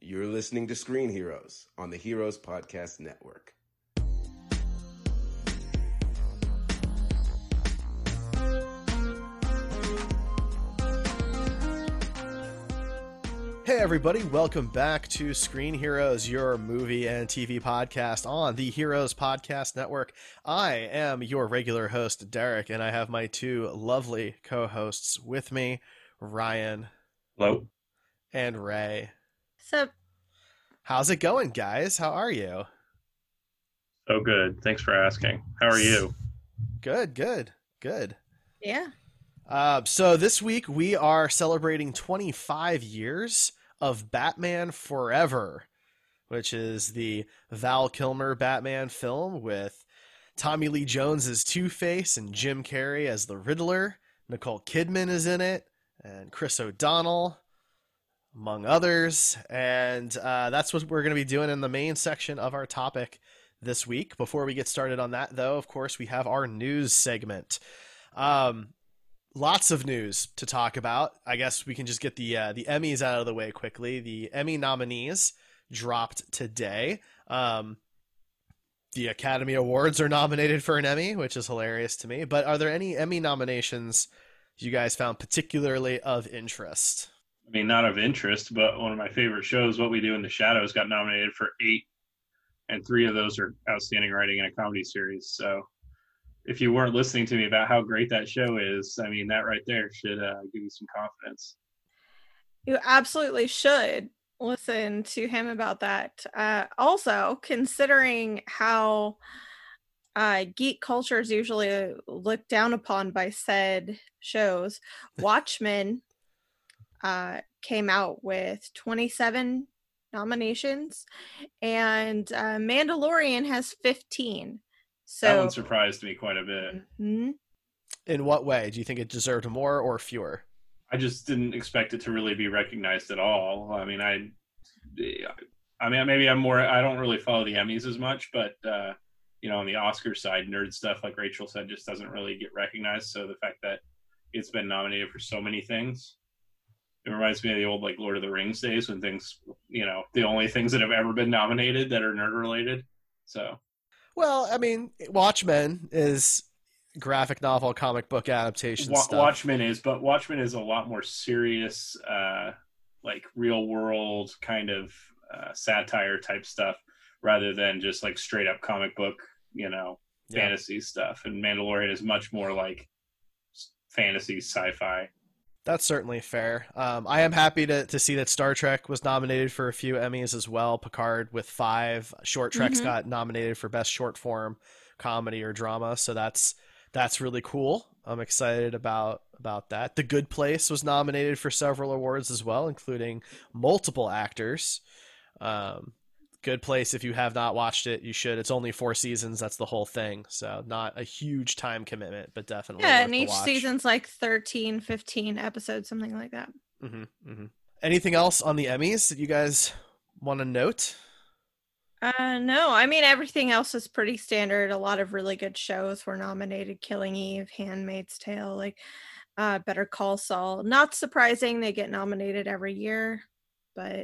You're listening to Screen Heroes on the Heroes Podcast Network. Hey everybody, welcome back to Screen Heroes, your movie and TV podcast on the Heroes Podcast Network. I am your regular host, Derek, and I have my two lovely co-hosts with me, Ryan. Hello. And Ray. Sup? How's it going, guys? How are you? Oh, good. Thanks for asking. How are you? Good. Yeah. So this week we are celebrating 25 years of Batman Forever, which is the Val Kilmer Batman film with Tommy Lee Jones as Two-Face and Jim Carrey as the Riddler. Nicole Kidman is in it, and Chris O'Donnell, among others. And that's what we're going to be doing in the main section of our topic this week. Before we get started on that, though, of course, we have our news segment. Lots of news to talk about. I guess we can just get the Emmys out of the way quickly. The Emmy nominees dropped today. The Academy Awards are nominated for an Emmy, which is hilarious to me. But are there any Emmy nominations you guys found particularly of interest? I mean, not of interest, but one of my favorite shows, What We Do in the Shadows, got nominated for 8, and 3 of those are outstanding writing in a comedy series. So if you weren't listening to me about how great that show is, I mean, that right there should give you some confidence. You absolutely should listen to him about that. Also, considering how geek culture is usually looked down upon by said shows, Watchmen came out with 27 nominations, and Mandalorian has 15. So that one surprised me quite a bit. Mm-hmm. In what way? Do you think it deserved more or fewer? I just didn't expect it to really be recognized at all. I mean, maybe I'm more, I don't really follow the Emmys as much, but, on the Oscar side, nerd stuff, like Rachel said, just doesn't really get recognized. So the fact that it's been nominated for so many things, it reminds me of the old, like, Lord of the Rings days when things, the only things that have ever been nominated that are nerd related. So. Well, I mean, Watchmen is graphic novel, comic book adaptation stuff. Watchmen is a lot more serious, like real world kind of satire type stuff, rather than just like straight up comic book, fantasy stuff. And Mandalorian is much more like fantasy sci-fi. That's certainly fair. I am happy to see that Star Trek was nominated for a few Emmys as well. Picard with 5. Short Treks got nominated for Best Short Form Comedy or Drama, so that's really cool. I'm excited about that. The Good Place was nominated for several awards as well, including multiple actors. Good Place, if you have not watched it, you should. It's only 4 seasons. That's the whole thing. So not a huge time commitment, but definitely worth and the each watch. Season's like 13, 15 episodes, something like that. Anything else on the Emmys that you guys want to note? No, I mean, everything else is pretty standard. A lot of really good shows were nominated. Killing Eve, Handmaid's Tale, Better Call Saul. Not surprising, they get nominated every year, but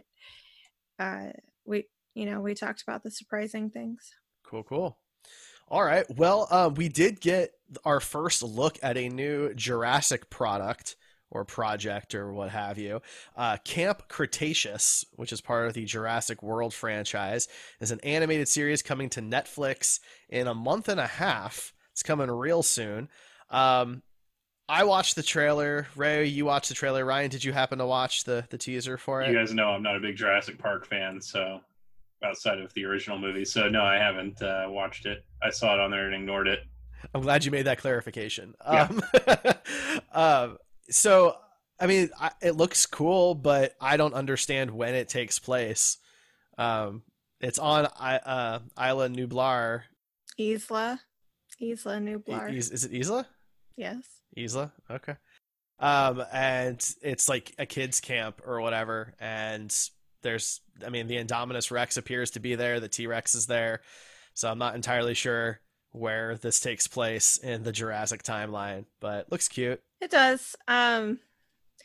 we talked about the surprising things. Cool. All right. Well, we did get our first look at a new Jurassic product or project or what have you. Camp Cretaceous, which is part of the Jurassic World franchise, is an animated series coming to Netflix in a month and a half. It's coming real soon. I watched the trailer. Ray, you watched the trailer. Ryan, did you happen to watch the teaser for it? You guys know I'm not a big Jurassic Park fan, so outside of the original movie. So no, I haven't watched it. I saw it on there and ignored it. I'm glad you made that clarification. Yeah. So, I mean, it looks cool, but I don't understand when it takes place. It's on Isla Nublar. Isla Nublar. Is it Isla? Yes. Isla? Okay. And it's like a kid's camp or whatever. And the Indominus Rex appears to be there. The T-Rex is there. So I'm not entirely sure where this takes place in the Jurassic timeline, but looks cute. It does.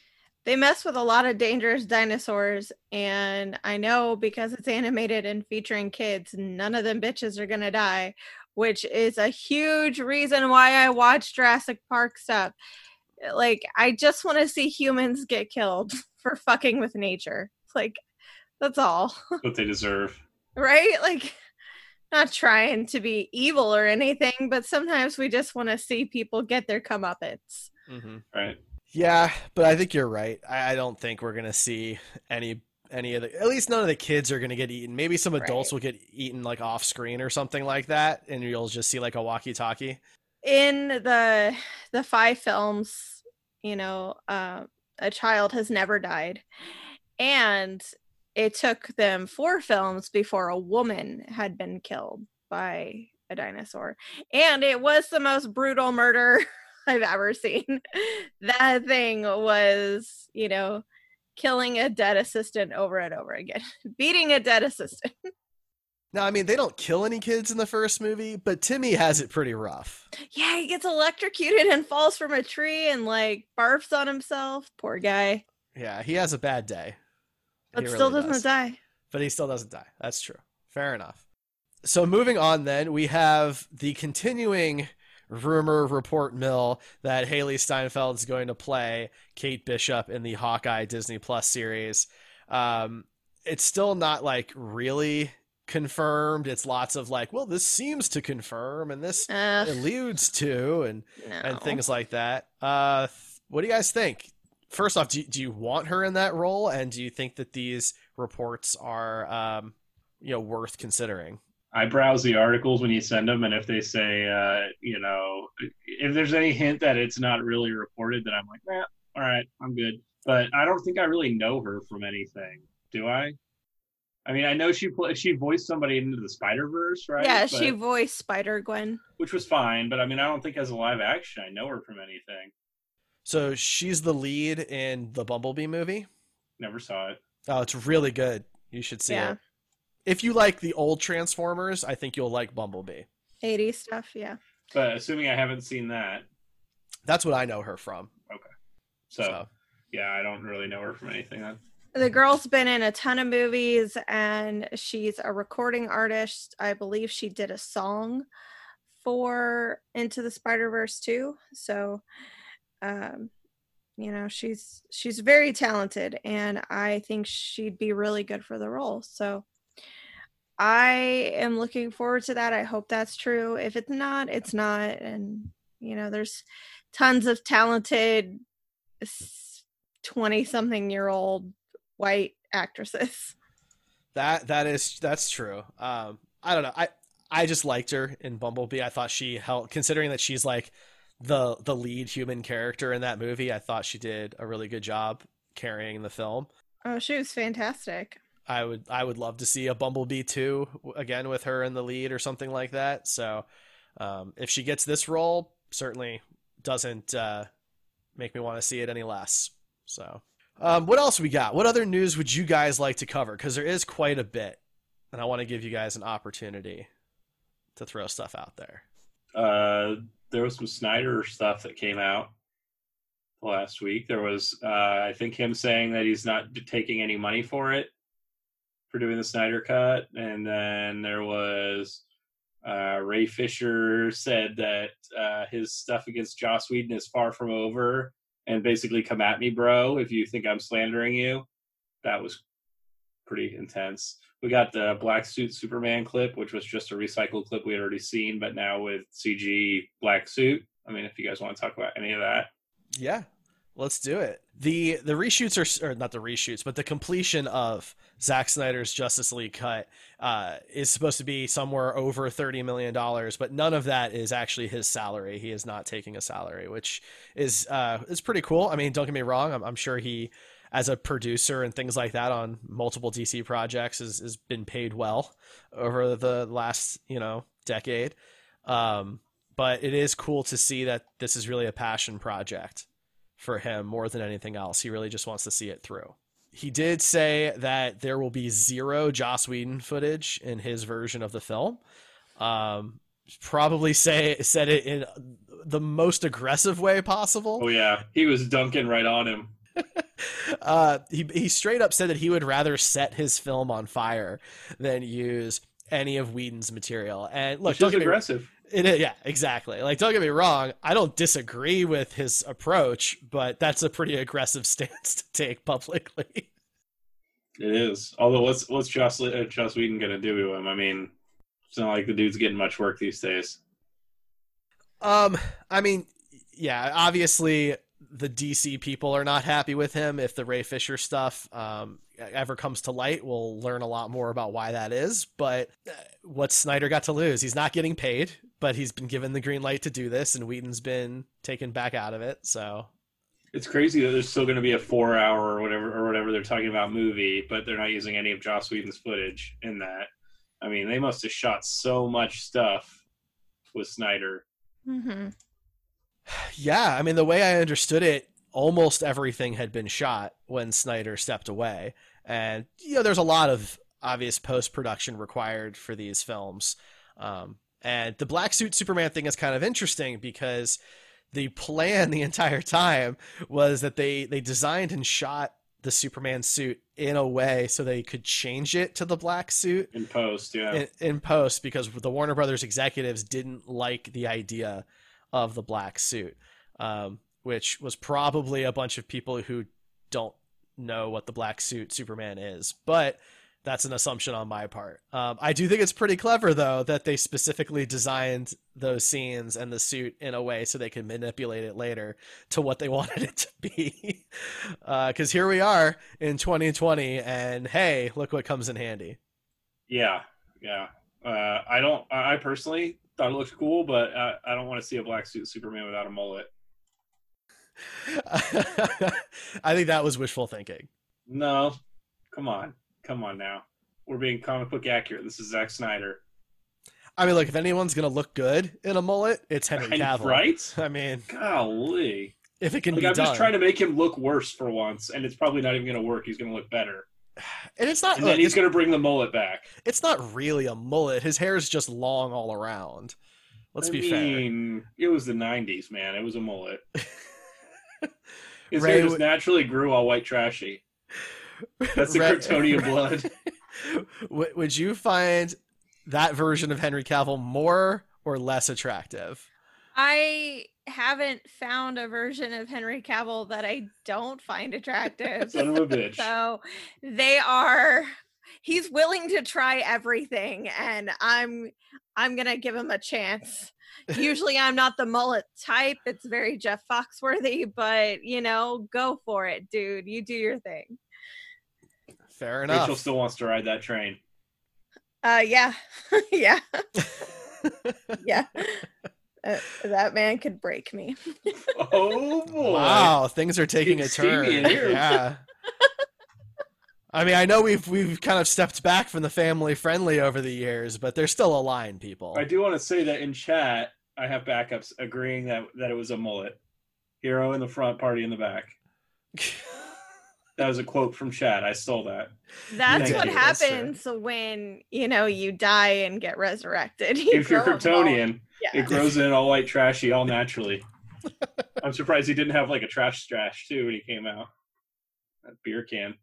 they mess with a lot of dangerous dinosaurs, and I know because it's animated and featuring kids, none of them bitches are gonna die, which is a huge reason why I watch Jurassic Park stuff. Like, I just want to see humans get killed for fucking with nature. Like, that's all. What they deserve. Right? Like, not trying to be evil or anything, but sometimes we just want to see people get their comeuppance. Mm-hmm. Right. Yeah, but I think you're right. I don't think we're gonna see any of the, at least none of the kids are gonna get eaten. Maybe some adults will get eaten like off screen or something like that, and you'll just see like a walkie-talkie. In the 5 films, you know, a child has never died, and it took them 4 films before a woman had been killed by a dinosaur, and it was the most brutal murder I've ever seen. That thing was, you know, killing a dead assistant over and over again, beating a dead assistant. Now, I mean, they don't kill any kids in the first movie, but Timmy has it pretty rough. Yeah, he gets electrocuted and falls from a tree and like barfs on himself. Poor guy. Yeah, he has a bad day. But still doesn't die. But he still doesn't die. That's true. Fair enough. So moving on then, we have the continuing rumor report mill that Haley Steinfeld is going to play Kate Bishop in the Hawkeye Disney Plus series. It's still not like really confirmed. It's lots of like, well, this seems to confirm and this alludes to and things like that. What do you guys think? First off, do you want her in that role, and do you think that these reports are worth considering? I browse the articles when you send them, and if they say, if there's any hint that it's not really reported, then I'm like, all right, I'm good. But I don't think I really know her from anything, do I? I mean, I know she voiced somebody into the Spider-Verse, right? Yeah, she voiced Spider-Gwen. Which was fine, but I mean, I don't think as a live action I know her from anything. So she's the lead in the Bumblebee movie? Never saw it. Oh, it's really good. You should see it. If you like the old Transformers, I think you'll like Bumblebee. 80s stuff, yeah. But assuming I haven't seen that. That's what I know her from. Okay. So. Yeah, I don't really know her from anything then. The girl's been in a ton of movies, and she's a recording artist. I believe she did a song for Into the Spider-Verse too. So, she's very talented, and I think she'd be really good for the role. So I am looking forward to that. I hope that's true. If it's not, it's not. And, there's tons of talented 20-something-year-old white actresses. That's true. I don't know. I just liked her in Bumblebee. I thought she helped, considering that she's like the lead human character in that movie. I thought she did a really good job carrying the film. Oh, she was fantastic. I would love to see a Bumblebee 2 again with her in the lead or something like that. So if she gets this role, certainly doesn't make me want to see it any less. So what else we got? What other news would you guys like to cover? Because there is quite a bit, and I want to give you guys an opportunity to throw stuff out there. There was some Snyder stuff that came out last week. There was, I think, him saying that he's not taking any money for doing the Snyder Cut. And then there was Ray Fisher said that his stuff against Joss Whedon is far from over, and basically, come at me, bro, if you think I'm slandering you. That was pretty intense. We got the Black Suit Superman clip, which was just a recycled clip we had already seen, but now with CG Black Suit. I mean, if you guys want to talk about any of that. Yeah, let's do it. The reshoots or not the reshoots, but the completion of Zack Snyder's Justice League cut is supposed to be somewhere over $30 million, but none of that is actually his salary. He is not taking a salary, which is pretty cool. I mean, don't get me wrong. I'm sure he, as a producer and things like that on multiple DC projects, has been paid well over the last, decade. But it is cool to see that this is really a passion project for him more than anything else. He really just wants to see it through. He did say that there will be 0 Joss Whedon footage in his version of the film. Probably said it in the most aggressive way possible. Oh yeah, he was dunking right on him. He straight up said that he would rather set his film on fire than use any of Whedon's material. And look, Which is aggressive. Yeah, exactly. Like, don't get me wrong, I don't disagree with his approach, but that's a pretty aggressive stance to take publicly. It is. Although, what's Joss Whedon gonna do to him? I mean, it's not like the dude's getting much work these days. I mean, yeah, obviously the DC people are not happy with him. If the Ray Fisher stuff ever comes to light, we'll learn a lot more about why that is. But what's Snyder got to lose? He's not getting paid, but he's been given the green light to do this, and Whedon's been taken back out of it. So it's crazy that there's still going to be a 4-hour or whatever they're talking about movie, but they're not using any of Joss Whedon's footage in that. I mean, they must have shot so much stuff with Snyder. Mm-hmm. Yeah, I mean, the way I understood it, almost everything had been shot when Snyder stepped away. And, there's a lot of obvious post-production required for these films. And the black suit Superman thing is kind of interesting because the plan the entire time was that they designed and shot the Superman suit in a way so they could change it to the black suit in post, yeah. In post, because the Warner Brothers executives didn't like the idea of the black suit, which was probably a bunch of people who don't know what the black suit Superman is, but that's an assumption on my part. I do think it's pretty clever, though, that they specifically designed those scenes and the suit in a way so they could manipulate it later to what they wanted it to be. Because here we are in 2020, and hey, look what comes in handy. Yeah. I personally thought it looked cool, but I don't want to see a black suit Superman without a mullet. I think that was wishful thinking. No, come on now. We're being comic book accurate. This is Zack Snyder. I mean, look, if anyone's going to look good in a mullet, it's Henry Cavill. Right? I mean, golly. If it can be I'm done. just trying to make him look worse for once, and it's probably not even going to work. He's going to look better. And it's not. And then he's going to bring the mullet back. It's not really a mullet. His hair is just long all around. Let's be fair. It was the 90s, man. It was a mullet. His hair just naturally grew all white trashy. That's the Kryptonian blood. Would you find that version of Henry Cavill more or less attractive? I haven't found a version of Henry Cavill that I don't find attractive. Son of a bitch. So he's willing to try everything, and I'm gonna give him a chance. Usually I'm not the mullet type. It's very Jeff Foxworthy, but go for it, dude. You do your thing. Fair enough. Rachel still wants to ride that train. Yeah. Yeah. Yeah. That man could break me. Oh boy! Wow, things are taking a turn. Yeah. I mean, I know we've kind of stepped back from the family friendly over the years, but there's still a line, people. I do want to say that in chat, I have backups agreeing that it was a mullet. Hero in the front, party in the back. That was a quote from chat. I stole that. That's what happens when you die and get resurrected. If you're Kryptonian, it grows in all white trashy, all naturally. I'm surprised he didn't have like a trash stash too when he came out. That beer can.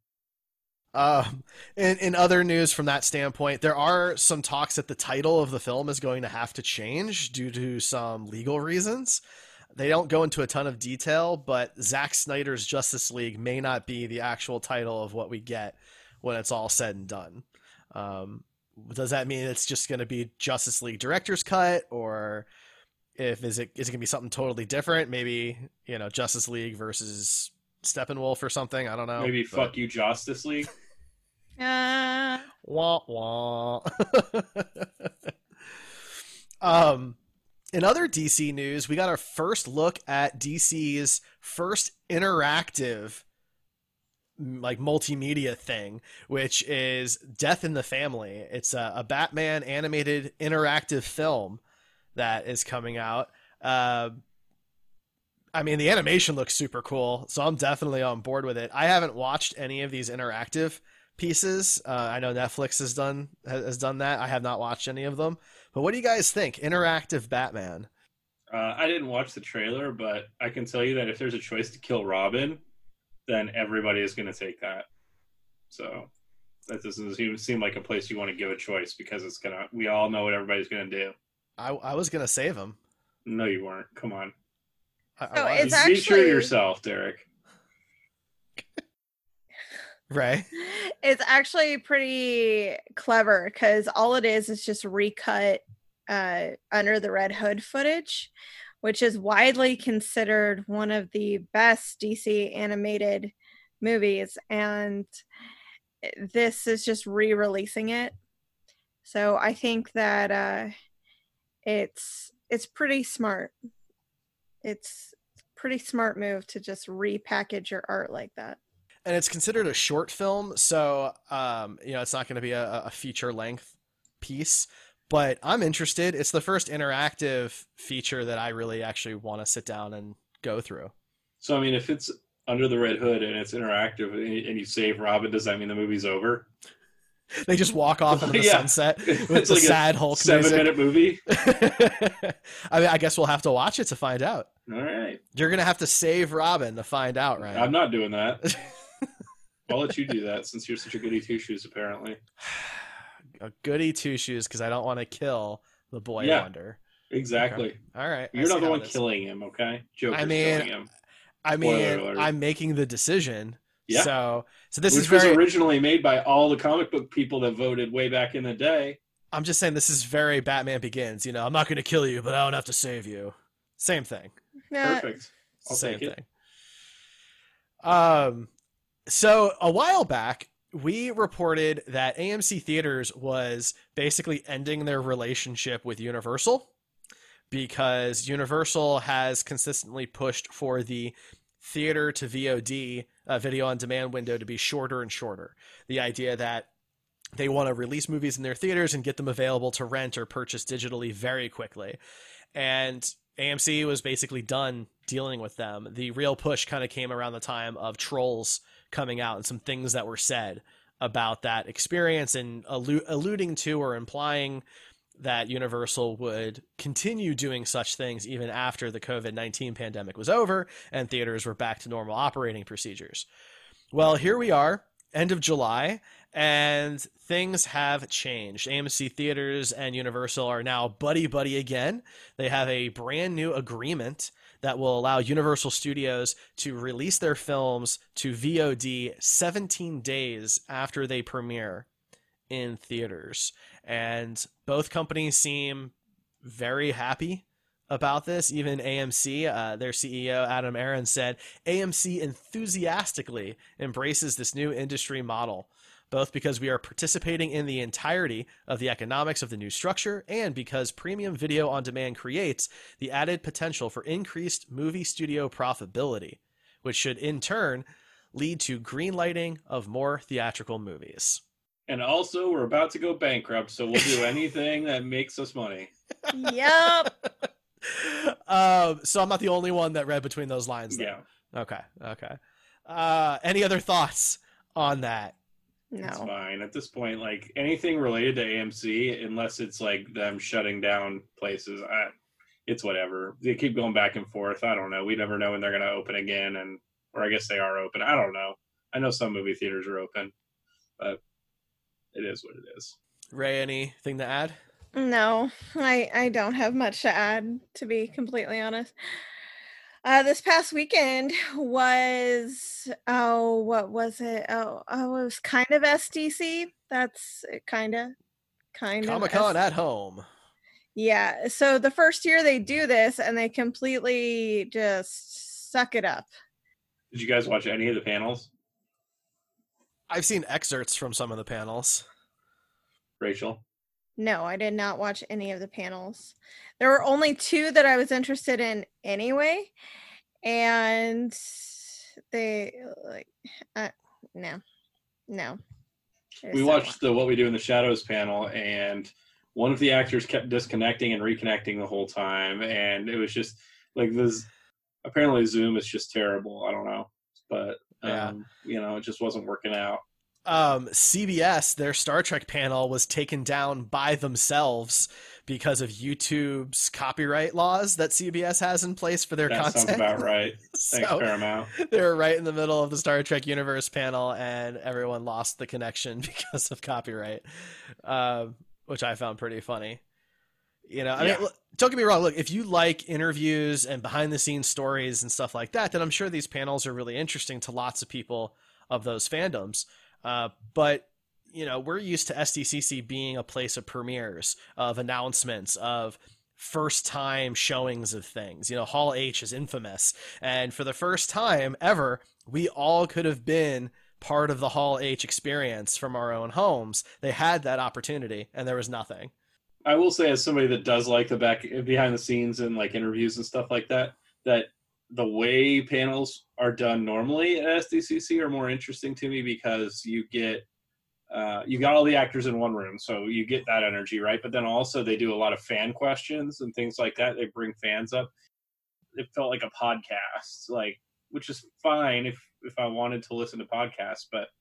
In other news from that standpoint, there are some talks that the title of the film is going to have to change due to some legal reasons. They don't go into a ton of detail, but Zack Snyder's Justice League may not be the actual title of what we get when it's all said and done. Does that mean it's just going to be Justice League Director's Cut, or is it going to be something totally different? Maybe, Justice League versus Steppenwolf or something. I don't know. Maybe fuck you, Justice League. Wah wah. In other DC news, we got our first look at DC's first interactive multimedia thing, which is Death in the Family. It's a Batman animated interactive film that is coming out. I mean, the animation looks super cool, so I'm definitely on board with it. I haven't watched any of these interactive pieces. I know Netflix has done that. I have not watched any of them. But what do you guys think? Interactive Batman. I didn't watch the trailer, but I can tell you that if there's a choice to kill Robin, then everybody is going to take that. So that doesn't seem like a place you want to give a choice, because we all know what everybody's going to do. I was gonna save him. No, you weren't. Come on. It's Be true to yourself, Derek. Right. It's actually pretty clever, because all it is just recut Under the Red Hood footage, which is widely considered one of the best DC animated movies, and this is just re-releasing it. So I think that it's pretty smart. It's a pretty smart move to just repackage your art like that. And it's considered a short film, so it's not going to be a feature length piece. But I'm interested. It's the first interactive feature that I really actually want to sit down and go through. So, I mean, if it's Under the Red Hood and it's interactive and you save Robin, does that mean the movie's over? They just walk off into the sunset with it's the like sad Hulk 7-minute movie. I mean, I guess we'll have to watch it to find out. All right. You're going to have to save Robin to find out, right? I'm not doing that. I'll let you do that, since you're such a goody two-shoes, apparently. A goody two-shoes, because I don't want to kill the boy wonder. Exactly. Okay. All right. You're not the one killing him, okay? Joker's killing him. I'm making the decision. Yeah. So this Which was originally made by all the comic book people that voted way back in the day. I'm just saying this is very Batman Begins. I'm not going to kill you, but I don't have to save you. Same thing. Perfect. I'll take it. So a while back, we reported that AMC Theaters was basically ending their relationship with Universal, because Universal has consistently pushed for the theater to VOD, video on demand window, to be shorter and shorter. The idea that they want to release movies in their theaters and get them available to rent or purchase digitally very quickly. And AMC was basically done dealing with them. The real push kind of came around the time of Trolls coming out and some things that were said about that experience, and alluding to or implying that Universal would continue doing such things even after the COVID-19 pandemic was over and theaters were back to normal operating procedures. Well, here we are, end of July, and things have changed. AMC Theaters and Universal are now buddy-buddy again. They have a brand new agreement that will allow Universal Studios to release their films to VOD 17 days after they premiere in theaters. And both companies seem very happy about this. Even AMC, their CEO, Adam Aron, said AMC enthusiastically embraces this new industry model, both because we are participating in the entirety of the economics of the new structure and because premium video on demand creates the added potential for increased movie studio profitability, which should in turn lead to greenlighting of more theatrical movies. And also, we're about to go bankrupt, so we'll do anything that makes us money. Yep. So I'm not the only one that read between those lines, then. Yeah. Okay. Any other thoughts on that? No. It's fine. At this point, like, anything related to AMC, unless it's like them shutting down places, it's whatever. They keep going back and forth. I don't know. We never know when they're going to open again, or I guess they are open. I don't know. I know some movie theaters are open, but it is what it is. Ray, anything to add? No, I don't have much to add, to be completely honest. This past weekend was, what was it? It was kind of SDC. That's kind of Comic-Con at home. Yeah. So the first year they do this and they completely just suck it up. Did you guys watch any of the panels? I've seen excerpts from some of the panels. Rachel? No, I did not watch any of the panels. There were only 2 that I was interested in anyway. And they no. We watched the What We Do in the Shadows panel, and one of the actors kept disconnecting and reconnecting the whole time. And it was just like this. Apparently Zoom is just terrible. I don't know. But, it just wasn't working out. CBS, their Star Trek panel was taken down by themselves because of YouTube's copyright laws that CBS has in place for their That content. sounds about right. Thanks, So Paramount. they were right in the middle of the Star Trek Universe panel, and everyone lost the connection because of copyright, which I found pretty funny. You know, I mean, don't get me wrong. Look, if you like interviews and behind the scenes stories and stuff like that, then I'm sure these panels are really interesting to lots of people of those fandoms. But, you know, we're used to SDCC being a place of premieres, of announcements, of first time showings of things. You know, Hall H is infamous. And for the first time ever, we all could have been part of the Hall H experience from our own homes. They had that opportunity, and there was nothing. I will say, as somebody that does like the behind the scenes and like interviews and stuff like that, that the way panels are done normally at SDCC are more interesting to me, because you got all the actors in one room, so you get that energy, right? But then also they do a lot of fan questions and things like that. They bring fans up. It felt like a podcast, like, which is fine if I wanted to listen to podcasts, but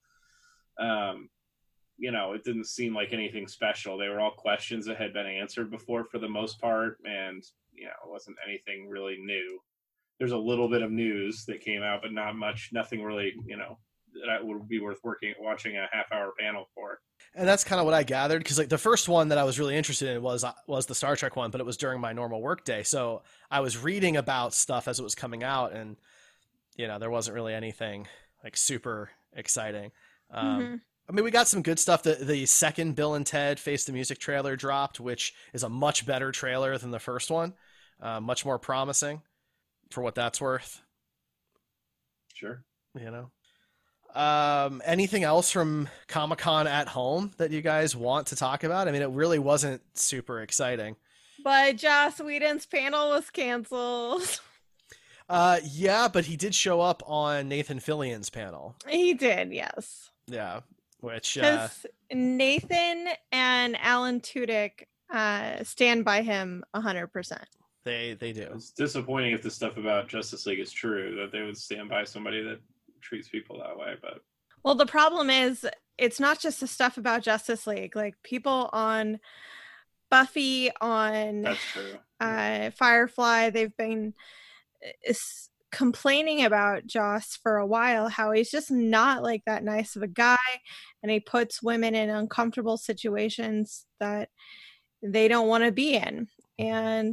you know, it didn't seem like anything special. They were all questions that had been answered before for the most part, and you know, it wasn't anything really new. There's a little bit of news that came out, but not much, nothing really, you know, that would be worth watching a half-hour panel for. And that's kind of what I gathered, because like the first one that I was really interested in was the Star Trek one, but it was during my normal work day, so I was reading about stuff as it was coming out, and you know, there wasn't really anything like super exciting. I mean, we got some good stuff. The second Bill and Ted Face the Music trailer dropped, which is a much better trailer than the first one, much more promising for what that's worth. Sure. You know, anything else from Comic-Con at home that you guys want to talk about? I mean, it really wasn't super exciting. But Joss Whedon's panel was canceled. Yeah, but he did show up on Nathan Fillion's panel. He did, yes. Yeah, which because Nathan and Alan Tudyk stand by him 100%. They do. It's disappointing if the stuff about Justice League is true, that they would stand by somebody that treats people that way. But well, the problem is it's not just the stuff about Justice League. Like people on Buffy, on that's true. Firefly, they've been complaining about Joss for a while, how he's just not like that nice of a guy, and he puts women in uncomfortable situations that they don't want to be in. And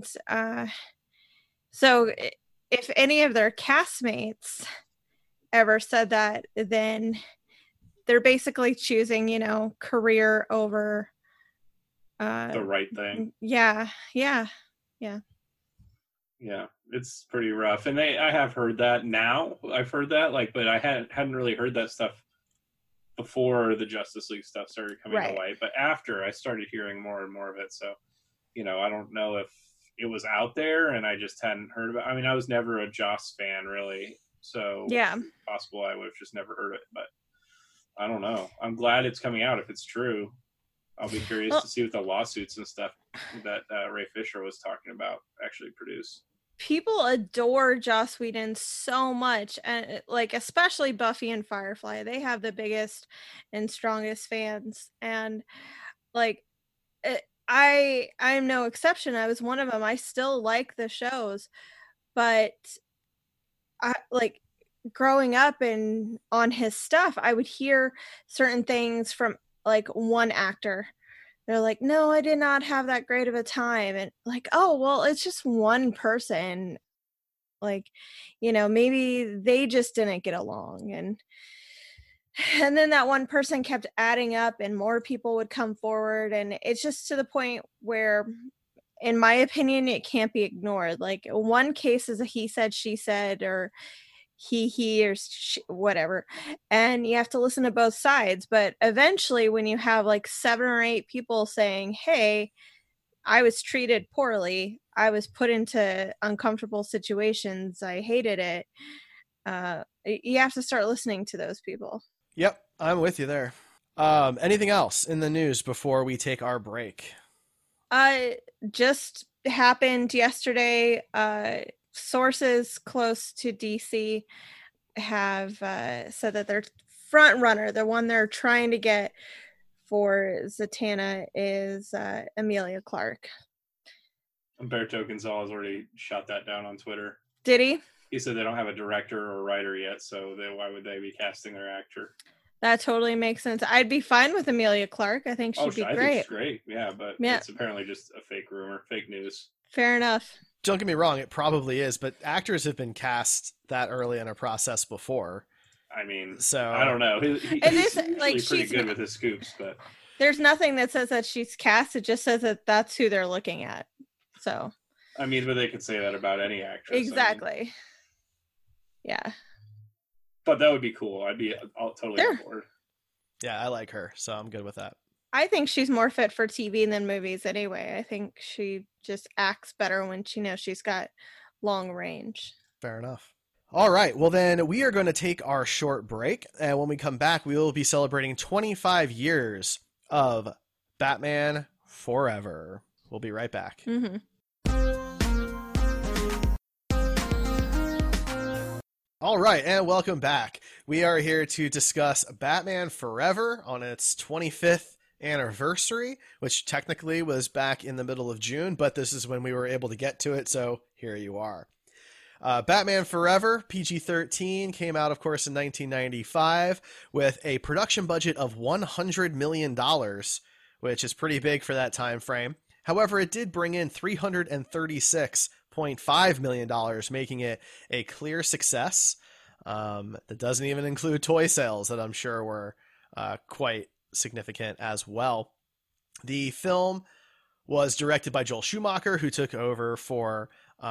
so if any of their castmates ever said that, then they're basically choosing, you know, career over the right thing. Yeah. It's pretty rough. And I have heard that now. I've heard that, like, but I hadn't really heard that stuff before the Justice League stuff started coming to light. But after, I started hearing more and more of it. So, you know, I don't know if it was out there and I just hadn't heard about it. I mean, I was never a Joss fan, really. So yeah, it's possible I would have just never heard it. But I don't know. I'm glad it's coming out if it's true. I'll be curious to see what the lawsuits and stuff that Ray Fisher was talking about actually produce. People adore Joss Whedon so much, and like especially Buffy and Firefly, they have the biggest and strongest fans, and like I'm no exception. I was one of them. I still like the shows, but I like growing up and on his stuff, I would hear certain things from like one actor. They're like, no, I did not have that great of a time. And like, oh, well, it's just one person. Like, you know, maybe they just didn't get along. And then that one person kept adding up and more people would come forward. And it's just to the point where, in my opinion, it can't be ignored. Like one case is a he said, she said, or he or she, whatever, and you have to listen to both sides. But eventually when you have like 7 or 8 people saying, hey, I was treated poorly, I was put into uncomfortable situations, I hated it, you have to start listening to those people. Yep, I'm with you there. Anything else in the news before we take our break? Just happened yesterday. Sources close to DC have said that their front runner, the one they're trying to get for Zatanna, is Emilia Clarke. Umberto Gonzalez already shot that down on Twitter. Did he? He said they don't have a director or a writer yet, so why would they be casting their actor? That totally makes sense. I'd be fine with Emilia Clarke. I think she'd be I great. think she's great. Yeah, but it's apparently just a fake rumor, fake news. Fair enough. Don't get me wrong, it probably is, but actors have been cast that early in a process before. I mean, so I don't know. He's usually pretty good with his scoops, but there's nothing that says that she's cast. It just says that that's who they're looking at. So, I mean, but they could say that about any actress. Exactly. I mean, yeah. But that would be cool. I'd be totally on board. Yeah, I like her, so I'm good with that. I think she's more fit for TV than movies anyway. I think she just acts better when she knows she's got long range. Fair enough. All right. Well, then we are going to take our short break. And when we come back, we will be celebrating 25 years of Batman Forever. We'll be right back. Mm-hmm. All right, and welcome back. We are here to discuss Batman Forever on its 25th anniversary, which technically was back in the middle of June, but this is when we were able to get to it, so here you are. Batman Forever, PG-13, came out, of course, in 1995 with a production budget of $100 million, which is pretty big for that time frame. However, it did bring in $336.5 million, making it a clear success. That doesn't even include toy sales that I'm sure were quite significant as well. The film was directed by Joel Schumacher, who took over for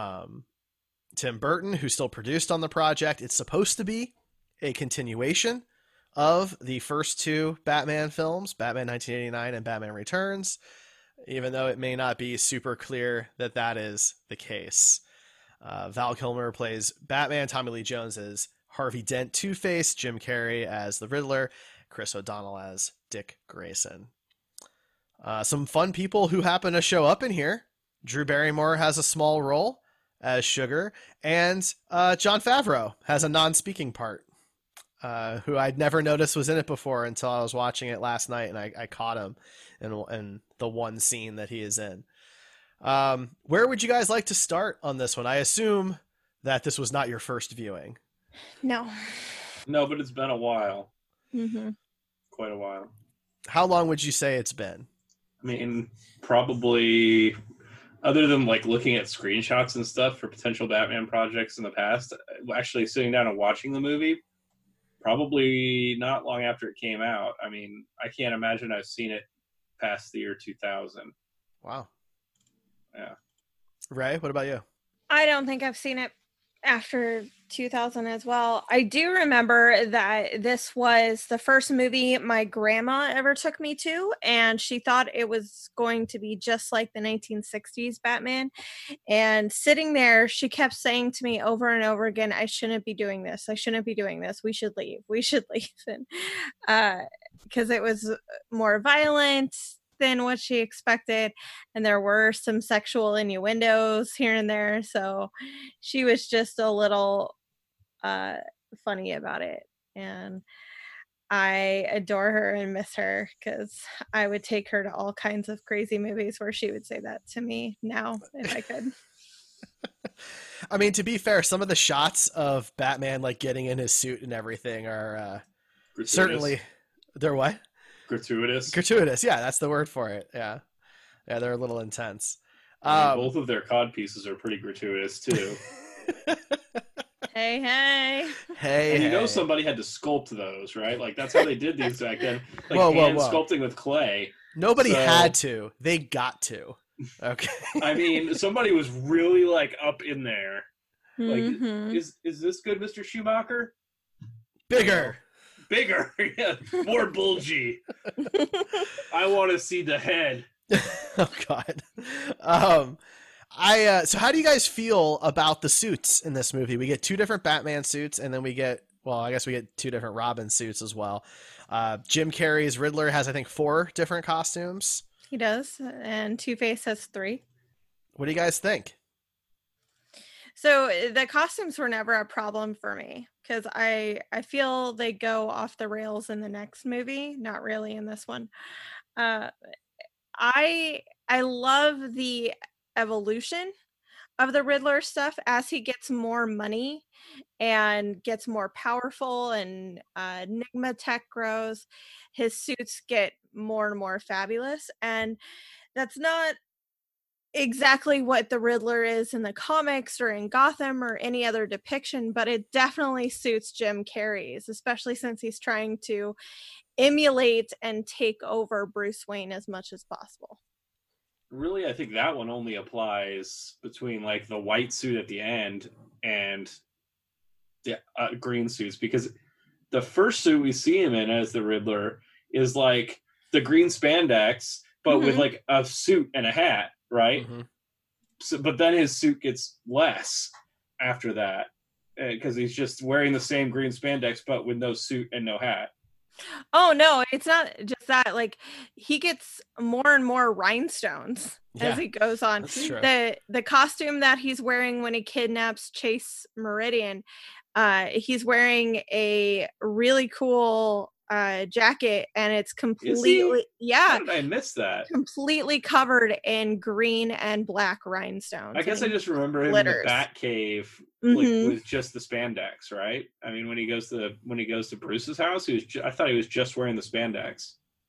Tim Burton, who still produced on the project. It's supposed to be a continuation of the first two Batman films, Batman 1989 and Batman Returns, even though it may not be super clear that that is the case. Val Kilmer plays Batman, Tommy Lee Jones as Harvey Dent, Two-Face, Jim Carrey as the Riddler, Chris O'Donnell as Dick Grayson. Some fun people who happen to show up in here. Drew Barrymore has a small role as Sugar, and Jon Favreau has a non-speaking part, who I'd never noticed was in it before until I was watching it last night, and I caught him in the one scene that he is in. Where would you guys like to start on this one? I assume that this was not your first viewing. No, but it's been a while. Mm-hmm. Quite a while. How long would you say it's been? I mean, probably, other than like looking at screenshots and stuff for potential Batman projects in the past, actually sitting down and watching the movie, probably not long after it came out. I mean, I can't imagine I've seen it past the year 2000. Wow. Yeah. Ray, what about you? I don't think I've seen it after 2000 as well. I do remember that this was the first movie my grandma ever took me to, and she thought it was going to be just like the 1960s Batman. And sitting there, she kept saying to me over and over again, I shouldn't be doing this. I shouldn't be doing this. We should leave. We should leave. And because it was more violent than what she expected, and there were some sexual innuendos here and there, so she was just a little funny about it, and I adore her and miss her because I would take her to all kinds of crazy movies where she would say that to me now if I could. I mean, to be fair, some of the shots of Batman like getting in his suit and everything are certainly they're what? Gratuitous, yeah, that's the word for it. Yeah, they're a little intense. I mean, both of their cod pieces are pretty gratuitous too. Hey. And you know somebody had to sculpt those, right? Like that's how they did these back then. Like whoa. sculpting with clay. Nobody had to. They got to. Okay. I mean, somebody was really like up in there. Like, Mm-hmm. is this good, Mr. Schumacher? Bigger, yeah, more bulgy. I want to see the head. Oh God. So how do you guys feel about the suits in this movie? We get two different Batman suits, and then we get two different Robin suits as well. Jim Carrey's Riddler has, I think, 4 different costumes. He does, and Two-Face has 3. What do you guys think? So the costumes were never a problem for me because I feel they go off the rails in the next movie, not really in this one. I love the evolution of the Riddler stuff as he gets more money and gets more powerful, and Enigma tech grows. His suits get more and more fabulous, and that's not exactly what the Riddler is in the comics or in Gotham or any other depiction, but it definitely suits Jim Carrey's, especially since he's trying to emulate and take over Bruce Wayne as much as possible. Really, I think that one only applies between like the white suit at the end and the green suits, because the first suit we see him in as the Riddler is like the green spandex, but with like a suit and a hat, right? So, but then his suit gets less after that because he's just wearing the same green spandex, but with no suit and no hat. Oh no, it's not just that. Like, he gets more and more rhinestones as he goes on. That's true. The costume that he's wearing when he kidnaps Chase Meridian, he's wearing a really cool jacket, and it's completely How did I miss that? completely covered in green and black rhinestones. I guess I just remember him in the Batcave, like with just the spandex, right? I mean, when he goes to Bruce's house, I thought he was just wearing the spandex.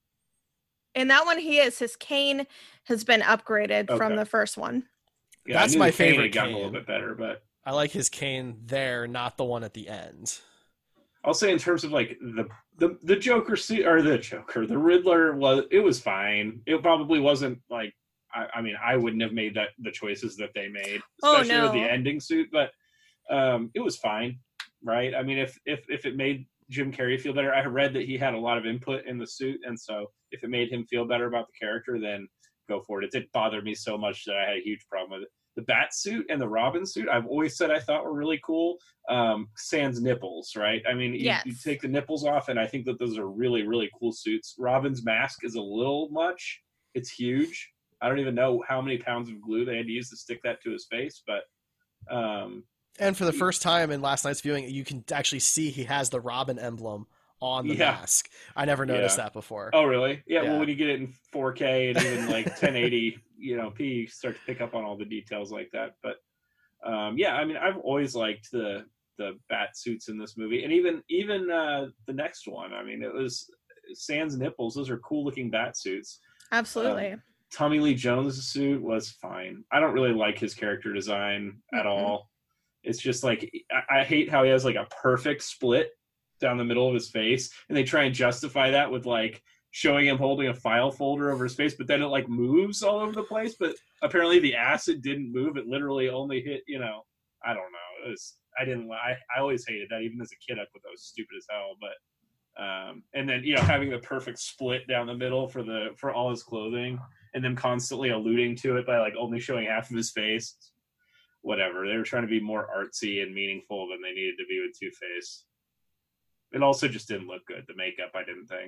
In that one, he is. His cane has been upgraded from the first one. Yeah, that's my favorite. Got a little bit better, but I like his cane there, not the one at the end. I'll say in terms of like the Joker suit, or the Riddler, was fine. It probably wasn't like, I mean, I wouldn't have made the choices that they made, especially with the ending suit, but it was fine, right? I mean, if it made Jim Carrey feel better, I read that he had a lot of input in the suit, and so if it made him feel better about the character, then go for it. It did bother me so much that I had a huge problem with it. The Bat suit and the Robin suit, I've always said I thought were really cool. Sans nipples, right? I mean, you take the nipples off, and I think that those are really, really cool suits. Robin's mask is a little much. It's huge. I don't even know how many pounds of glue they had to use to stick that to his face, but... and for the first time in last night's viewing, you can actually see he has the Robin emblem on the mask. I never noticed that before. Oh, really? Yeah, well, when you get it in 4K and even like 1080, P, you start to pick up on all the details like that. But I mean, I've always liked the bat suits in this movie, and even the next one. I mean, it was sans nipples. Those are cool looking bat suits. Absolutely. Tommy Lee Jones' suit was fine. I don't really like his character design at all. It's just like, I hate how he has like a perfect split down the middle of his face, and they try and justify that with like showing him holding a file folder over his face, but then it like moves all over the place. But apparently the acid didn't move. It literally only hit, I don't know. I always hated that. Even as a kid, I thought that was stupid as hell. But and then having the perfect split down the middle for all his clothing, and then constantly alluding to it by like only showing half of his face. Whatever. They were trying to be more artsy and meaningful than they needed to be with Two-Face. It also just didn't look good. The makeup, I didn't think.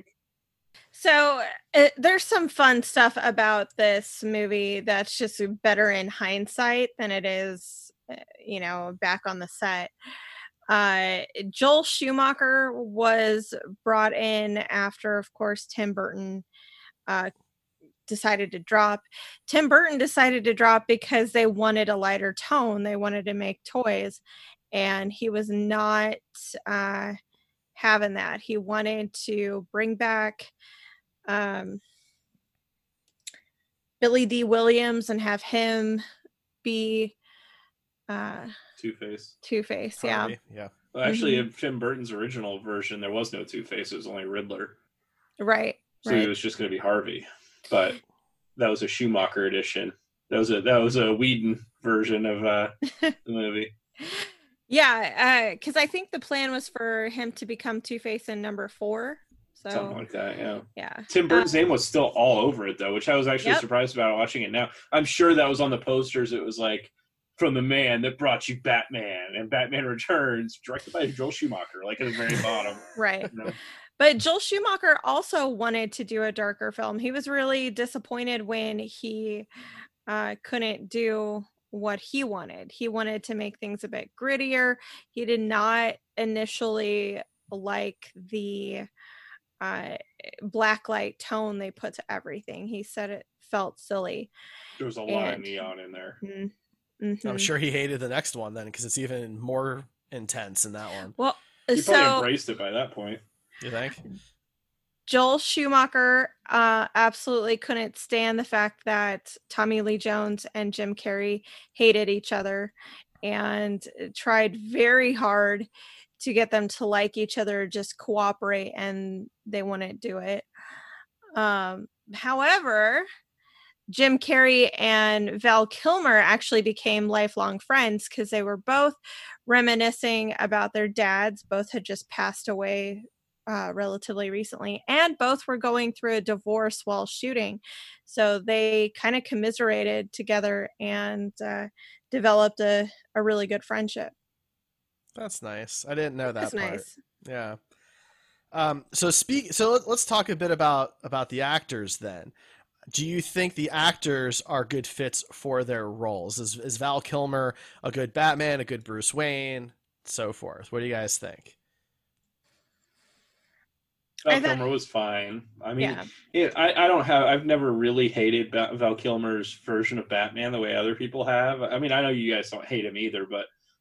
So there's some fun stuff about this movie that's just better in hindsight than it is, back on the set. Joel Schumacher was brought in after, of course, Tim Burton decided to drop. Tim Burton decided to drop because they wanted a lighter tone. They wanted to make toys, and he was not having that. He wanted to bring back Billy D. Williams and have him be Two-Face, yeah. Well, actually, in Tim Burton's original version, there was no Two-Face. It was only Riddler. Right. So it was just going to be Harvey. But that was a Schumacher edition. That was a Whedon version of the movie. Yeah, because I think the plan was for him to become Two-Face in number 4. So something like that, yeah. Tim Burton's name was still all over it though, which I was actually surprised about watching it now. I'm sure that was on the posters. It was like, from the man that brought you Batman and Batman Returns, directed by Joel Schumacher, like at the very bottom. Right. But Joel Schumacher also wanted to do a darker film. He was really disappointed when he couldn't do what he wanted. He wanted to make things a bit grittier. He did not initially like the blacklight tone they put to everything. He said it felt silly. There was a lot of neon in there. I'm sure he hated the next one then, because it's even more intense in that one. Well, He probably embraced it by that point. You think? Joel Schumacher absolutely couldn't stand the fact that Tommy Lee Jones and Jim Carrey hated each other, and tried very hard to get them to like each other, just cooperate, and they wouldn't do it. However, Jim Carrey and Val Kilmer actually became lifelong friends because they were both reminiscing about their dads. Both had just passed away relatively recently, and both were going through a divorce while shooting. So they kind of commiserated together and developed a really good friendship. That's nice. I didn't know that That's part. nice. Yeah. So let's talk a bit about the actors then. Do you think the actors are good fits for their roles? Is Val Kilmer a good Batman, a good Bruce Wayne, so forth? What do you guys think? Val Kilmer was fine. I mean, I've never really hated Val Kilmer's version of Batman the way other people have. I mean, I know you guys don't hate him either, but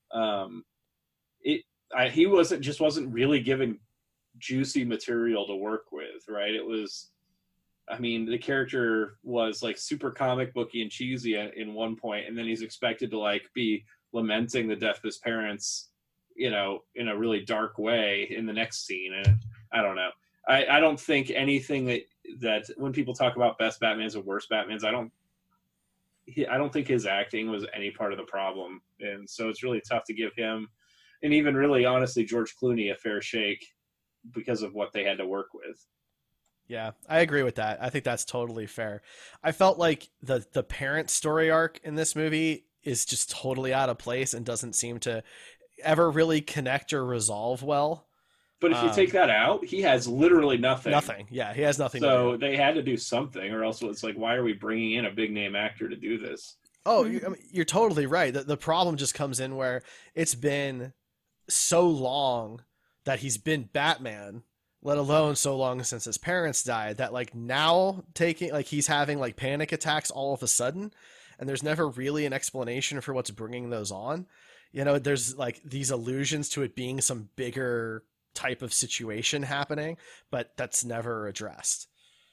he wasn't really given juicy material to work with, right? It was, I mean, the character was like super comic booky and cheesy in one point, and then he's expected to like be lamenting the death of his parents, in a really dark way in the next scene. And I don't know. I don't think anything that when people talk about best Batmans or worst Batmans, I don't think his acting was any part of the problem. And so it's really tough to give him, and even really honestly, George Clooney, a fair shake because of what they had to work with. Yeah, I agree with that. I think that's totally fair. I felt like the parent story arc in this movie is just totally out of place and doesn't seem to ever really connect or resolve well. But if you take that out, he has literally nothing. Nothing. Yeah, he has nothing. So they had to do something, or else it's like, why are we bringing in a big name actor to do this? Oh, you're totally right. The problem just comes in where it's been so long that he's been Batman, let alone so long since his parents died, that like now he's having like panic attacks all of a sudden, and there's never really an explanation for what's bringing those on. There's like these allusions to it being some bigger type of situation happening, but that's never addressed.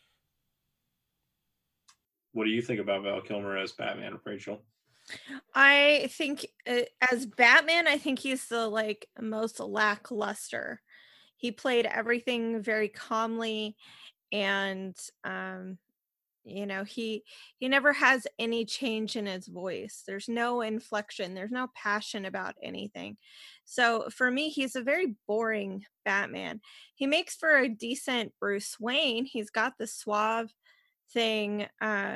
What do you think about Val Kilmer as Batman, Rachel? I think as Batman, I think he's the most lackluster. He played everything very calmly, and he never has any change in his voice. There's no inflection, there's no passion about anything. So for me, he's a very boring Batman. He makes for a decent Bruce Wayne. He's got the suave thing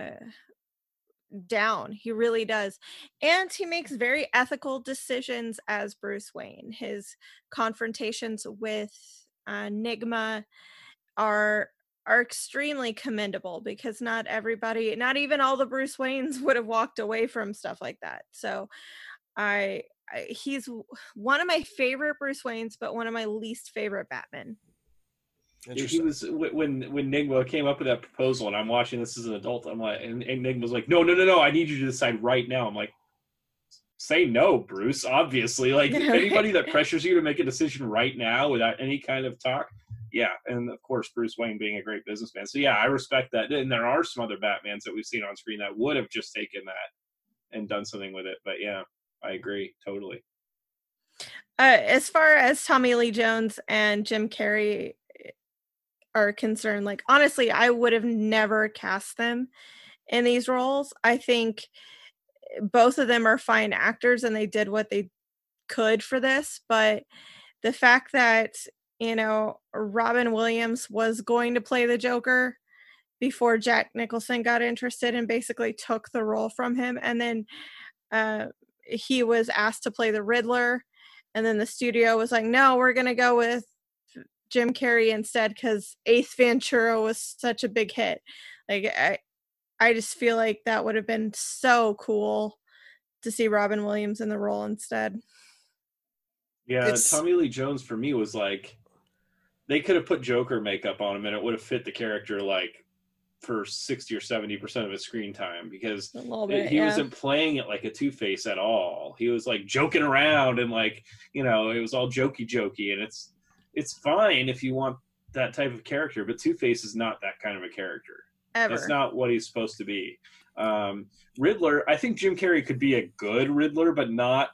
down. He really does. And he makes very ethical decisions as Bruce Wayne. His confrontations with Nigma are extremely commendable, because not everybody, not even all the Bruce Waynes would have walked away from stuff like that. So he's one of my favorite Bruce Waynes, but one of my least favorite Batman. He was, when Nigma came up with that proposal, and I'm watching this as an adult, I'm like, and Nigma's like, no, I need you to decide right now. I'm like, say no, Bruce, obviously. Like, anybody that pressures you to make a decision right now without any kind of talk, yeah. And of course, Bruce Wayne being a great businessman. So yeah, I respect that. And there are some other Batmans that we've seen on screen that would have just taken that and done something with it. But yeah, I agree totally. As far as Tommy Lee Jones and Jim Carrey are concerned, like, honestly, I would have never cast them in these roles. I think both of them are fine actors and they did what they could for this, but the fact that Robin Williams was going to play the Joker before Jack Nicholson got interested and basically took the role from him, and then he was asked to play the Riddler, and then the studio was like, no, we're gonna go with Jim Carrey instead because Ace Ventura was such a big hit. Like, I just feel like that would have been so cool to see Robin Williams in the role instead. Yeah, Tommy Lee Jones for me was like, they could have put Joker makeup on him and it would have fit the character like for 60 or 70% of his screen time, because A little bit, he yeah. wasn't playing it like a Two-Face at all. He was like joking around and like, you know, it was all jokey, and it's fine if you want that type of character, but Two-Face is not that kind of a character. Ever. That's not what he's supposed to be. Riddler, I think Jim Carrey could be a good Riddler, but not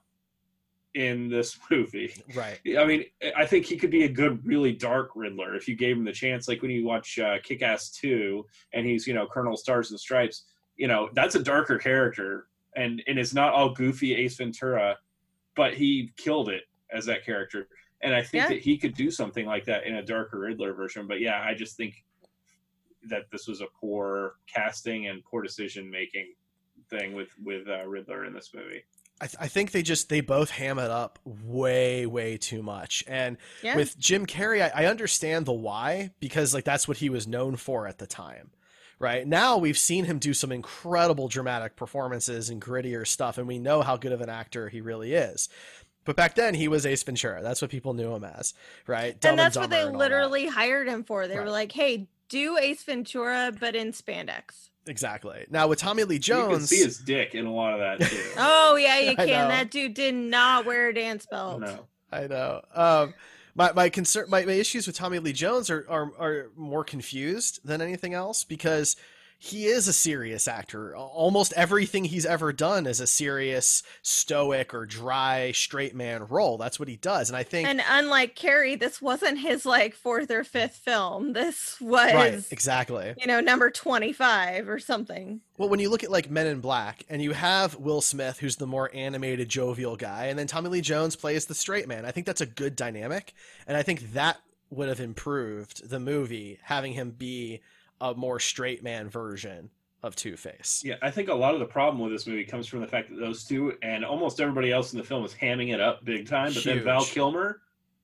in this movie. Right. I mean, I think he could be a good, really dark Riddler if you gave him the chance. Like when you watch Kick-Ass 2 and he's, you know, Colonel Stars and Stripes, you know, that's a darker character and it's not all goofy Ace Ventura, but he killed it as that character. And I think that he could do something like that in a darker Riddler version. But yeah, I just think that this was a poor casting and poor decision-making thing with Riddler in this movie. I think they both ham it up way too much. And with Jim Carrey, I understand the why, because like that's what he was known for at the time. Right now, we've seen him do some incredible dramatic performances and grittier stuff, and we know how good of an actor he really is. But back then, he was Ace Ventura. That's what people knew him as, right? And that's what they literally hired him for. They were like, "Hey, do Ace Ventura, but in spandex." Exactly. Now with Tommy Lee Jones, you can see his dick in a lot of that too. Oh yeah, you can. That dude did not wear a dance belt. No, I know. My concern, my issues with Tommy Lee Jones are more confused than anything else, because he is a serious actor. Almost everything he's ever done is a serious, stoic or dry, straight man role. That's what he does. And I think, and unlike Carrey, this wasn't his like fourth or fifth film. This was right, exactly, you know, number 25 or something. Well, when you look at like Men in Black and you have Will Smith, who's the more animated, jovial guy, and then Tommy Lee Jones plays the straight man, I think that's a good dynamic. And I think that would have improved the movie, having him be a more straight man version of Two-Face. Yeah, I think a lot of the problem with this movie comes from the fact that those two and almost everybody else in the film is hamming it up big time. But then Val Kilmer,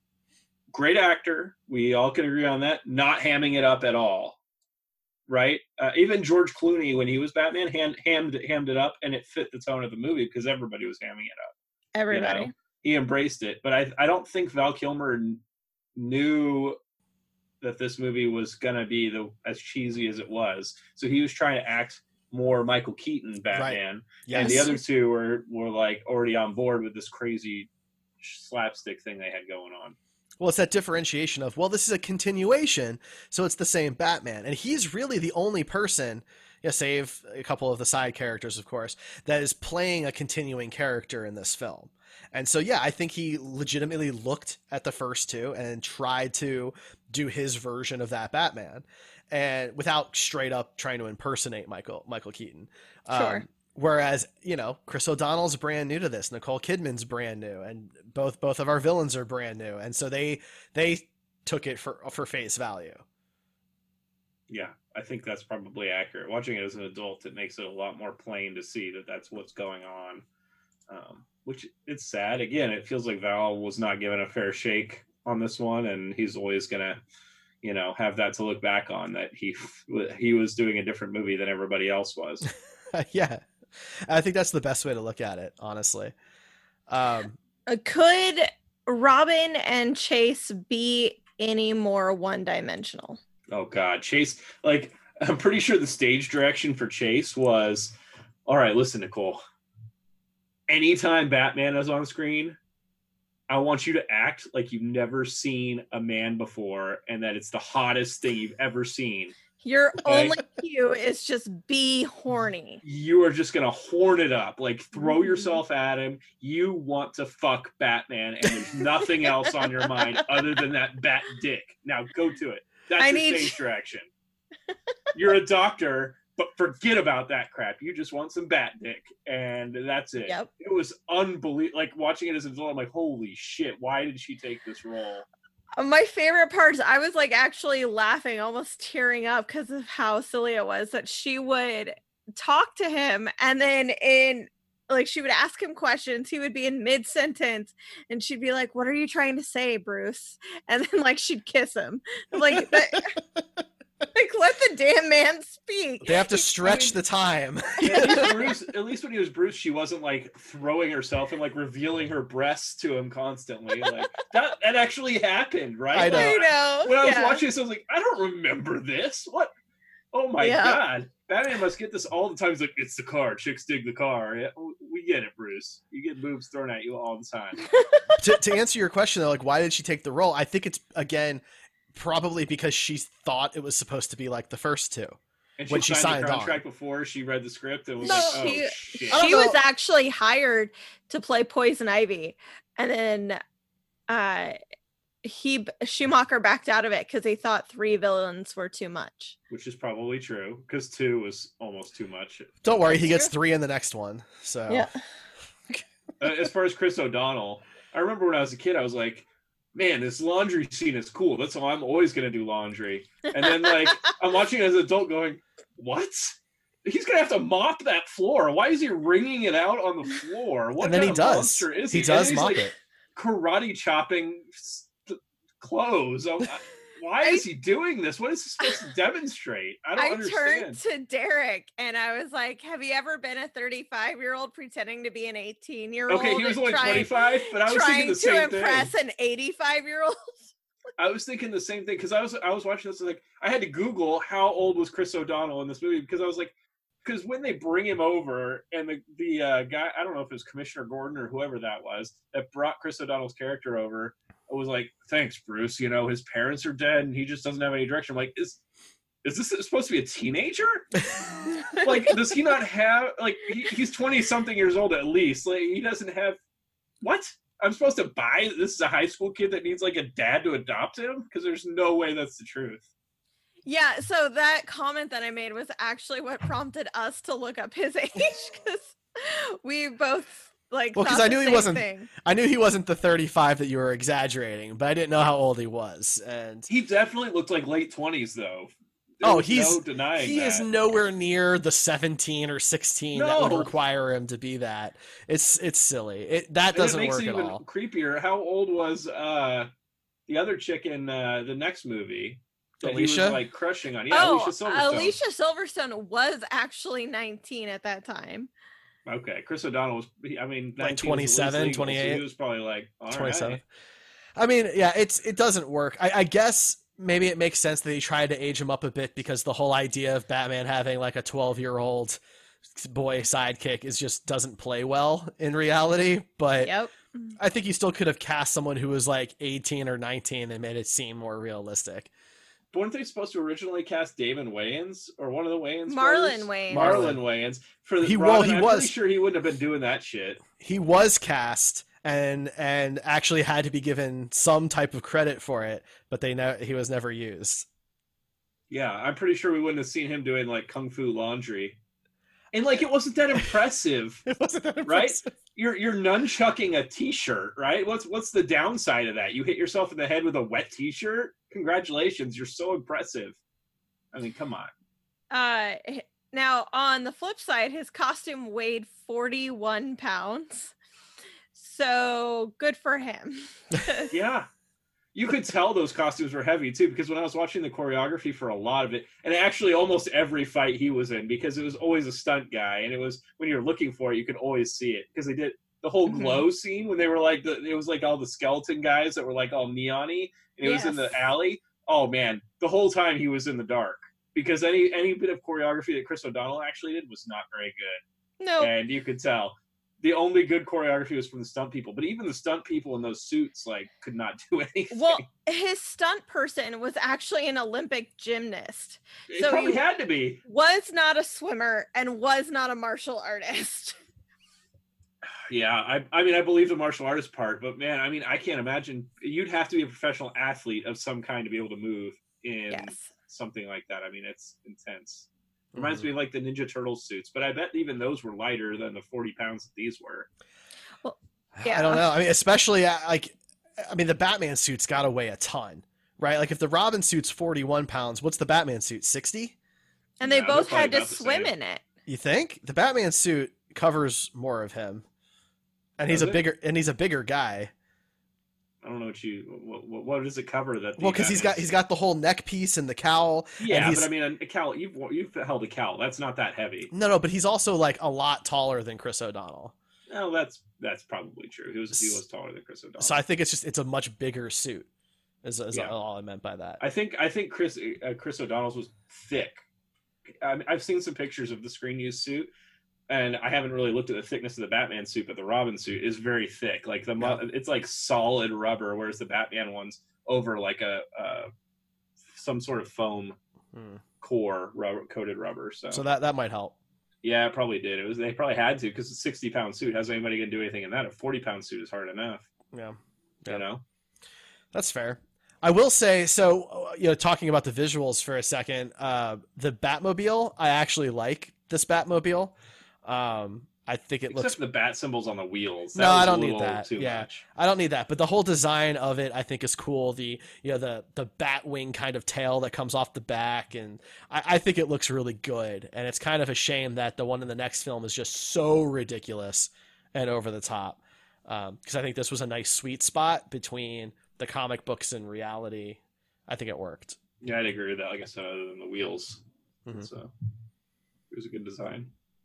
great actor, we all can agree on that, not hamming it up at all. Right? Even George Clooney, when he was Batman, hammed it up, and it fit the tone of the movie because everybody was hamming it up. Everybody. You know? He embraced it. But I don't think Val Kilmer knew that this movie was going to be as cheesy as it was. So he was trying to act more Michael Keaton Batman. Right. Yes. And the other two were like already on board with this crazy slapstick thing they had going on. Well, it's that differentiation of, well, this is a continuation, so it's the same Batman. And he's really the only person, save a couple of the side characters, of course, that is playing a continuing character in this film. And so, yeah, I think he legitimately looked at the first two and tried to do his version of that Batman, and without straight up trying to impersonate Michael Keaton. Sure. Whereas, Chris O'Donnell's brand new to this, Nicole Kidman's brand new, and both of our villains are brand new, and so they took it for face value. Yeah, I think that's probably accurate. Watching it as an adult, it makes it a lot more plain to see that that's what's going on. Which it's sad. Again, it feels like Val was not given a fair shake on this one, and he's always gonna, have that to look back on, that he was doing a different movie than everybody else was. Yeah, I think that's the best way to look at it, honestly. Could Robin and Chase be any more one-dimensional? Oh God, Chase! Like, I'm pretty sure the stage direction for Chase was, all right, listen, Nicole. Anytime Batman is on screen, I want you to act like you've never seen a man before and that it's the hottest thing you've ever seen. Your only cue is just be horny. You are just going to horn it up. Like, throw yourself at him. You want to fuck Batman, and there's nothing else on your mind other than that bat dick. Now go to it. That's your stage direction. You're a doctor. But forget about that crap. You just want some bat dick, and that's it. Yep. It was unbelievable. Like, watching it as an adult, I'm like, holy shit, why did she take this role? My favorite part is I was like actually laughing, almost tearing up because of how silly it was that she would talk to him, and then she would ask him questions. He would be in mid-sentence, and she'd be like, "What are you trying to say, Bruce?" And then she'd kiss him. Like that. Like, let the damn man speak. They have to stretch the time. At least when he was Bruce, she wasn't like throwing herself and like revealing her breasts to him constantly. Like that actually happened, right? I know. I know. When I was watching this, I was like, I don't remember this. What? Oh my god! Batman must get this all the time. He's like, it's the car. Chicks dig the car. Yeah, we get it, Bruce. You get boobs thrown at you all the time. To answer your question, though, like, why did she take the role? I think it's, again, probably because she thought it was supposed to be like the first two. And when she signed the on. contract before she read the script, and was No, like, oh shit. She was actually hired to play Poison Ivy, and then Schumacher backed out of it because he thought 3 villains were too much. Which is probably true, because 2 was almost too much. Don't worry, he gets 3 in the next one. So yeah. As far as Chris O'Donnell, I remember when I was a kid, I was like, man, this laundry scene is cool. That's how I'm always going to do laundry. And then, like, I'm watching it as an adult going, what? He's going to have to mop that floor. Why is he wringing it out on the floor? What and then kind he of does. monster is he does he's mop like it. karate chopping clothes. Why is he doing this? What is he supposed to demonstrate? I don't understand. Turned to Derek and I was like, have you ever been a 35-year-old pretending to be an 18-year-old? Okay, he was only 25, but I was thinking the same thing. Trying to impress an 85-year-old? I was thinking the same thing because I was watching this, like, I had to Google how old was Chris O'Donnell in this movie, because I was like, because when they bring him over and the guy, I don't know if it was Commissioner Gordon or whoever that was that brought Chris O'Donnell's character over, I was like, thanks, Bruce. You know, his parents are dead and he just doesn't have any direction. I'm like, is this supposed to be a teenager? Like, does he not have, like, he's 20 something years old at least. Like, he doesn't have, what? I'm supposed to buy this is a high school kid that needs like a dad to adopt him? Because there's no way that's the truth. Yeah, so that comment that I made was actually what prompted us to look up his age, because we both because I knew he wasn't. I knew he wasn't the 35 that you were exaggerating, but I didn't know how old he was. And he definitely looked like late 20s, though. He's no denying he that. is nowhere near the 17 or 16 that would require him to be that. It's silly. That doesn't work at all. It makes it even creepier. How old was the other chick in the next movie? That Alicia? He was, like, crushing on. Yeah, Alicia Silverstone. Alicia Silverstone was actually 19 at that time. Okay, Chris O'Donnell was, I mean, like 27, 28. So he was probably like, all 27. Right. I mean, yeah, it doesn't work. I guess maybe it makes sense that he tried to age him up a bit, because the whole idea of Batman having like a 12-year-old boy sidekick just doesn't play well in reality. But yep. I think you still could have cast someone who was like 18 or 19 and made it seem more realistic. But weren't they supposed to originally cast Damon Wayans, or one of the Wayans? Marlon Wayans. Marlon Wayans. For the I'm pretty sure he wouldn't have been doing that shit. He was cast and actually had to be given some type of credit for it, but he was never used. Yeah, I'm pretty sure we wouldn't have seen him doing like kung fu laundry. And like, it wasn't that impressive. It wasn't that impressive. Right? You're nunchucking a t-shirt, right? What's the downside of that? You hit yourself in the head with a wet t-shirt? Congratulations, you're so impressive. I mean, come on. Now, on the flip side, his costume weighed 41 pounds. So good for him. Yeah. You could tell those costumes were heavy too, because when I was watching the choreography for a lot of it, and actually almost every fight he was in, because it was always a stunt guy, and it was, when you're looking for it, you could always see it, because they did the whole glow scene when they were like, it was like all the skeleton guys that were like all neon-y, and it was in the alley. Oh man, the whole time he was in the dark, because any bit of choreography that Chris O'Donnell actually did was not very good. No. And you could tell. The only good choreography was from the stunt people, but even the stunt people in those suits could not do anything. Well, his stunt person was actually an Olympic gymnast. It probably had to be. Was not a swimmer and was not a martial artist. Yeah, I mean, I believe the martial artist part, but man, I mean, I can't imagine. You'd have to be a professional athlete of some kind to be able to move in something like that. I mean, it's intense. Reminds me of like the Ninja Turtles suits, but I bet even those were lighter than the 40 pounds that these were. Well, yeah. I don't know. I mean, especially the Batman suit's got to weigh a ton, right? Like if the Robin suit's 41 pounds, what's the Batman suit? 60? And they both had to swim in it. You think? The Batman suit covers more of him, and he's a bigger guy. I don't know what does it cover that? Well, because he's got the whole neck piece and the cowl. Yeah, and but I mean, a cowl. You've held a cowl. That's not that heavy. No, but he's also like a lot taller than Chris O'Donnell. No, that's probably true. He was taller than Chris O'Donnell. So I think it's a much bigger suit. Is all I meant by that. I think Chris O'Donnell's was thick. I've seen some pictures of the screen use suit, and I haven't really looked at the thickness of the Batman suit, but the Robin suit is very thick. Like it's like solid rubber, whereas the Batman one's over like a some sort of foam core coated rubber. So that might help. Yeah, it probably did. They probably had to, because a 60-pound suit. How's anybody gonna do anything in that? A 40-pound suit is hard enough. Yeah. You know, that's fair. I will say, so, talking about the visuals for a second, the Batmobile, I actually like this Batmobile. I think it looks... Except for the bat symbols on the wheels. No, I don't need that. Too much. I don't need that. But the whole design of it, I think, is cool. The Batwing kind of tail that comes off the back, and I think it looks really good. And it's kind of a shame that the one in the next film is just so ridiculous and over the top. Because I think this was a nice sweet spot between the comic books and reality. I think it worked. Yeah, I'd agree with that. Like I said, other than the wheels. Mm-hmm. So it was a good design.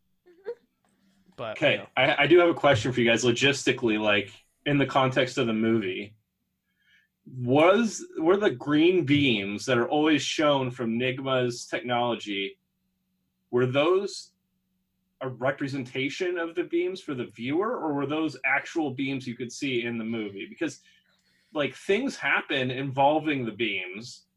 But okay, I do have a question for you guys logistically, like in the context of the movie. Were the green beams that are always shown from Nigma's technology, were those a representation of the beams for the viewer, or were those actual beams you could see in the movie? Because like things happen involving the beams.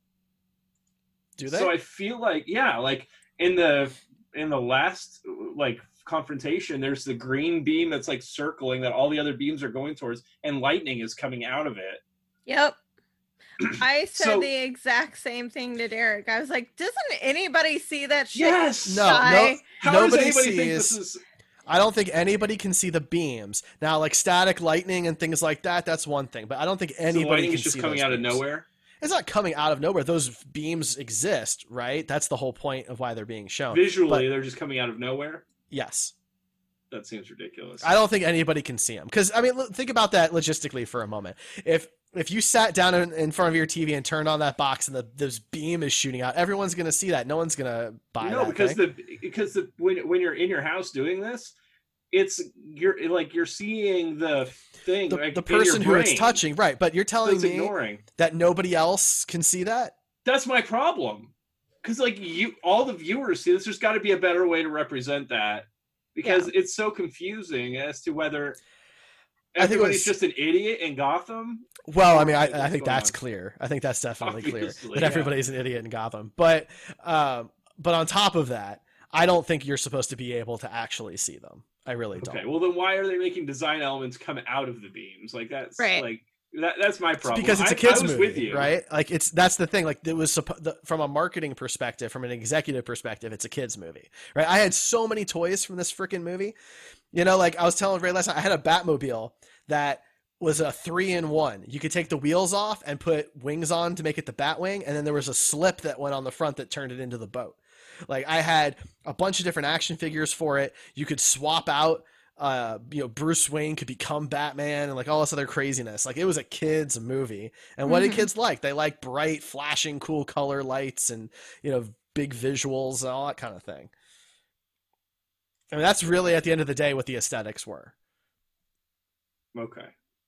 Do they? So I feel like, yeah, like in the last like confrontation, there's the green beam that's like circling that all the other beams are going towards, and lightning is coming out of it. Yep. I said the exact same thing to Derek. I was like, doesn't anybody see that shit? Yes. No. How nobody does anybody sees. think this is... I don't think anybody can see the beams. Now, like static lightning and things like that, that's one thing. But I don't think anybody so lightning can is just see coming those out beams. of nowhere? It's not coming out of nowhere. Those beams exist, right? That's the whole point of why they're being shown. Visually, they're just coming out of nowhere? Yes. That seems ridiculous. I don't think anybody can see them. Because, I mean, think about that logistically for a moment. If you sat down in front of your TV and turned on that box and this beam is shooting out, everyone's going to see that. No one's going to buy that. No, because when you're in your house doing this, you're seeing the thing, the person who it's touching, right? But you're telling me that nobody else can see that? That's my problem. Because like all the viewers see this. There's got to be a better way to represent that, because it's so confusing as to whether everybody's just an idiot in Gotham. Well, I mean, I think that's clear. I think that's definitely clear that everybody's an idiot in Gotham. But on top of that, I don't think you're supposed to be able to actually see them. I really don't. Okay, well then why are they making design elements come out of the beams? Like that's right. Like that's my problem. Because it's a kids movie, with you, right? Like that's the thing. Like it was from a marketing perspective, from an executive perspective, it's a kids movie, right? I had so many toys from this freaking movie. Like I was telling Ray last night, I had a Batmobile that was a 3-in-1. You could take the wheels off and put wings on to make it the Batwing, and then there was a slip that went on the front that turned it into the boat. Like I had a bunch of different action figures for it. You could swap out, Bruce Wayne could become Batman and like all this other craziness. Like it was a kids movie. And what did kids like? They like bright, flashing, cool color lights and, big visuals and all that kind of thing. I mean, that's really at the end of the day what the aesthetics were. Okay.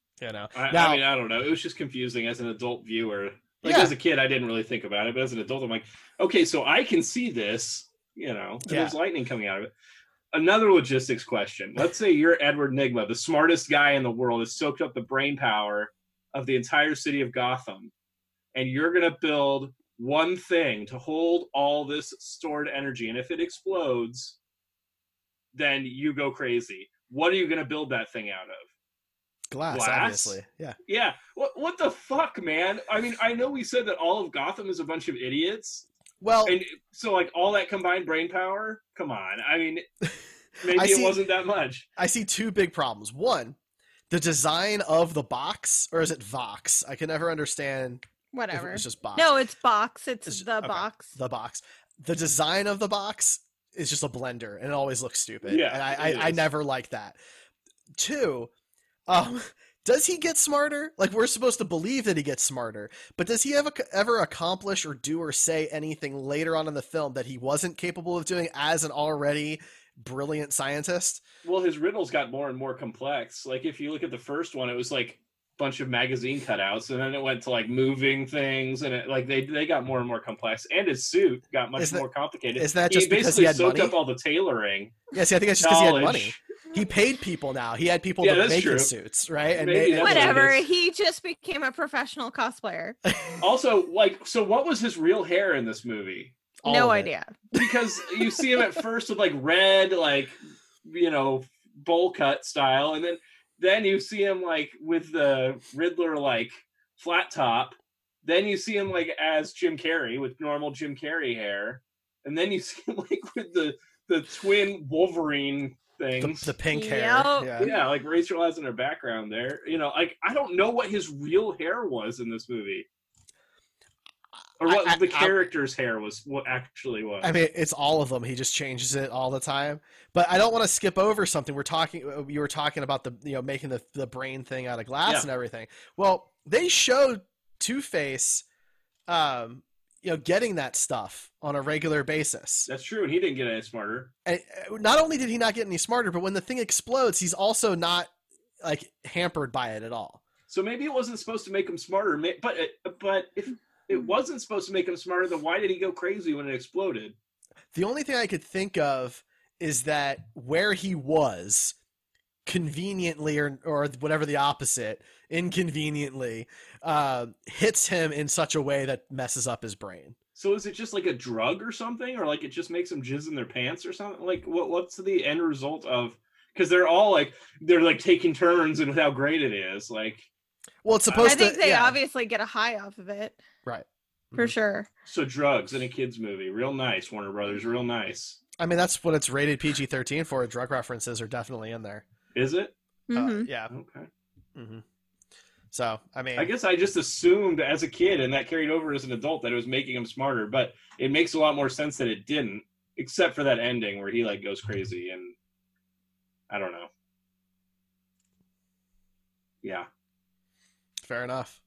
I mean, I don't know. It was just confusing as an adult viewer. Like as a kid, I didn't really think about it, but as an adult, I'm like, okay, so I can see this, there's lightning coming out of it. Another logistics question. Let's say you're Edward Nygma, the smartest guy in the world, has soaked up the brain power of the entire city of Gotham, and you're going to build one thing to hold all this stored energy, and if it explodes, then you go crazy. What are you going to build that thing out of? Glass, obviously. Yeah. What the fuck, man? I mean, I know we said that all of Gotham is a bunch of idiots. Well, and so like all that combined brain power, come on. I mean, maybe it wasn't that much. I see two big problems. One, the design of the box, or is it Vox? I can never understand. Whatever. It's just box. No, it's box. It's the box. The box. The design of the box is just a blender, and it always looks stupid. Yeah, and I never like that. Two, does he get smarter? Like, we're supposed to believe that he gets smarter, but does he ever accomplish or do or say anything later on in the film that he wasn't capable of doing as an already brilliant scientist? Well, his riddles got more and more complex. Like, if you look at the first one, it was like a bunch of magazine cutouts, and then it went to like moving things, and they got more and more complex. And his suit got much more complicated. Is that just he because he had soaked money? up all the tailoring. Yeah, see, I think that's just because he had money. He paid people now. He had people to make his suits, right? And whatever. He just became a professional cosplayer. Also, like, so what was his real hair in this movie? No idea. Because you see him at first with like red, like, you know, bowl cut style, and then you see him like with the Riddler like flat top. Then you see him like as Jim Carrey with normal Jim Carrey hair, and then you see him like with the twin Wolverine things, the pink hair. Yeah, like Rachel has in her background there. You know, like I don't know what his real hair was in this movie, or what the character's hair was. What actually was? I mean, it's all of them. He just changes it all the time. But I don't want to skip over something. You were talking about making the brain thing out of glass and everything. Well, they showed Two-Face, getting that stuff on a regular basis. That's true, and he didn't get any smarter. And not only did he not get any smarter, but when the thing explodes, he's also not like hampered by it at all. So maybe it wasn't supposed to make him smarter. But if it wasn't supposed to make him smarter, then why did he go crazy when it exploded? The only thing I could think of is that where he was conveniently or whatever the opposite, inconveniently, hits him in such a way that messes up his brain. So is it just like a drug or something, or like it just makes them jizz in their pants or something? Like what's the end result of? Because they're taking turns and how great it is. Like, well, it's supposed to. I think they obviously get a high off of it, right? For sure. So drugs in a kids movie, real nice. Warner Brothers, real nice. I mean, that's what it's rated PG-13 for. Drug references are definitely in there. Is it? Yeah. Okay. Mm-hmm. So, I mean, I guess I just assumed as a kid, and that carried over as an adult, that it was making him smarter. But it makes a lot more sense that it didn't, except for that ending where he like goes crazy, and I don't know. Yeah. Fair enough.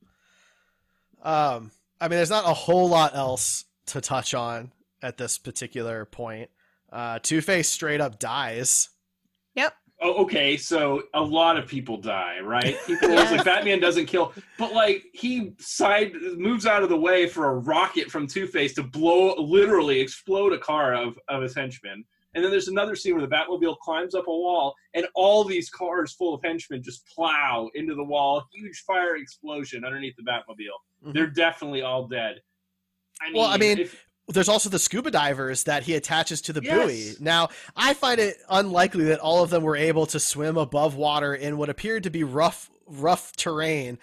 I mean, there's not a whole lot else to touch on at this particular point. Two-Face straight up dies. Yep. Oh, okay. So a lot of people die, right? People always like Batman doesn't kill, but like he moves out of the way for a rocket from Two-Face to literally explode a car of his henchmen. And then there's another scene where the Batmobile climbs up a wall, and all these cars full of henchmen just plow into the wall. Huge fire explosion underneath the Batmobile. Mm-hmm. They're definitely all dead. I mean, there's also the scuba divers that he attaches to the buoy. Now, I find it unlikely that all of them were able to swim above water in what appeared to be rough terrain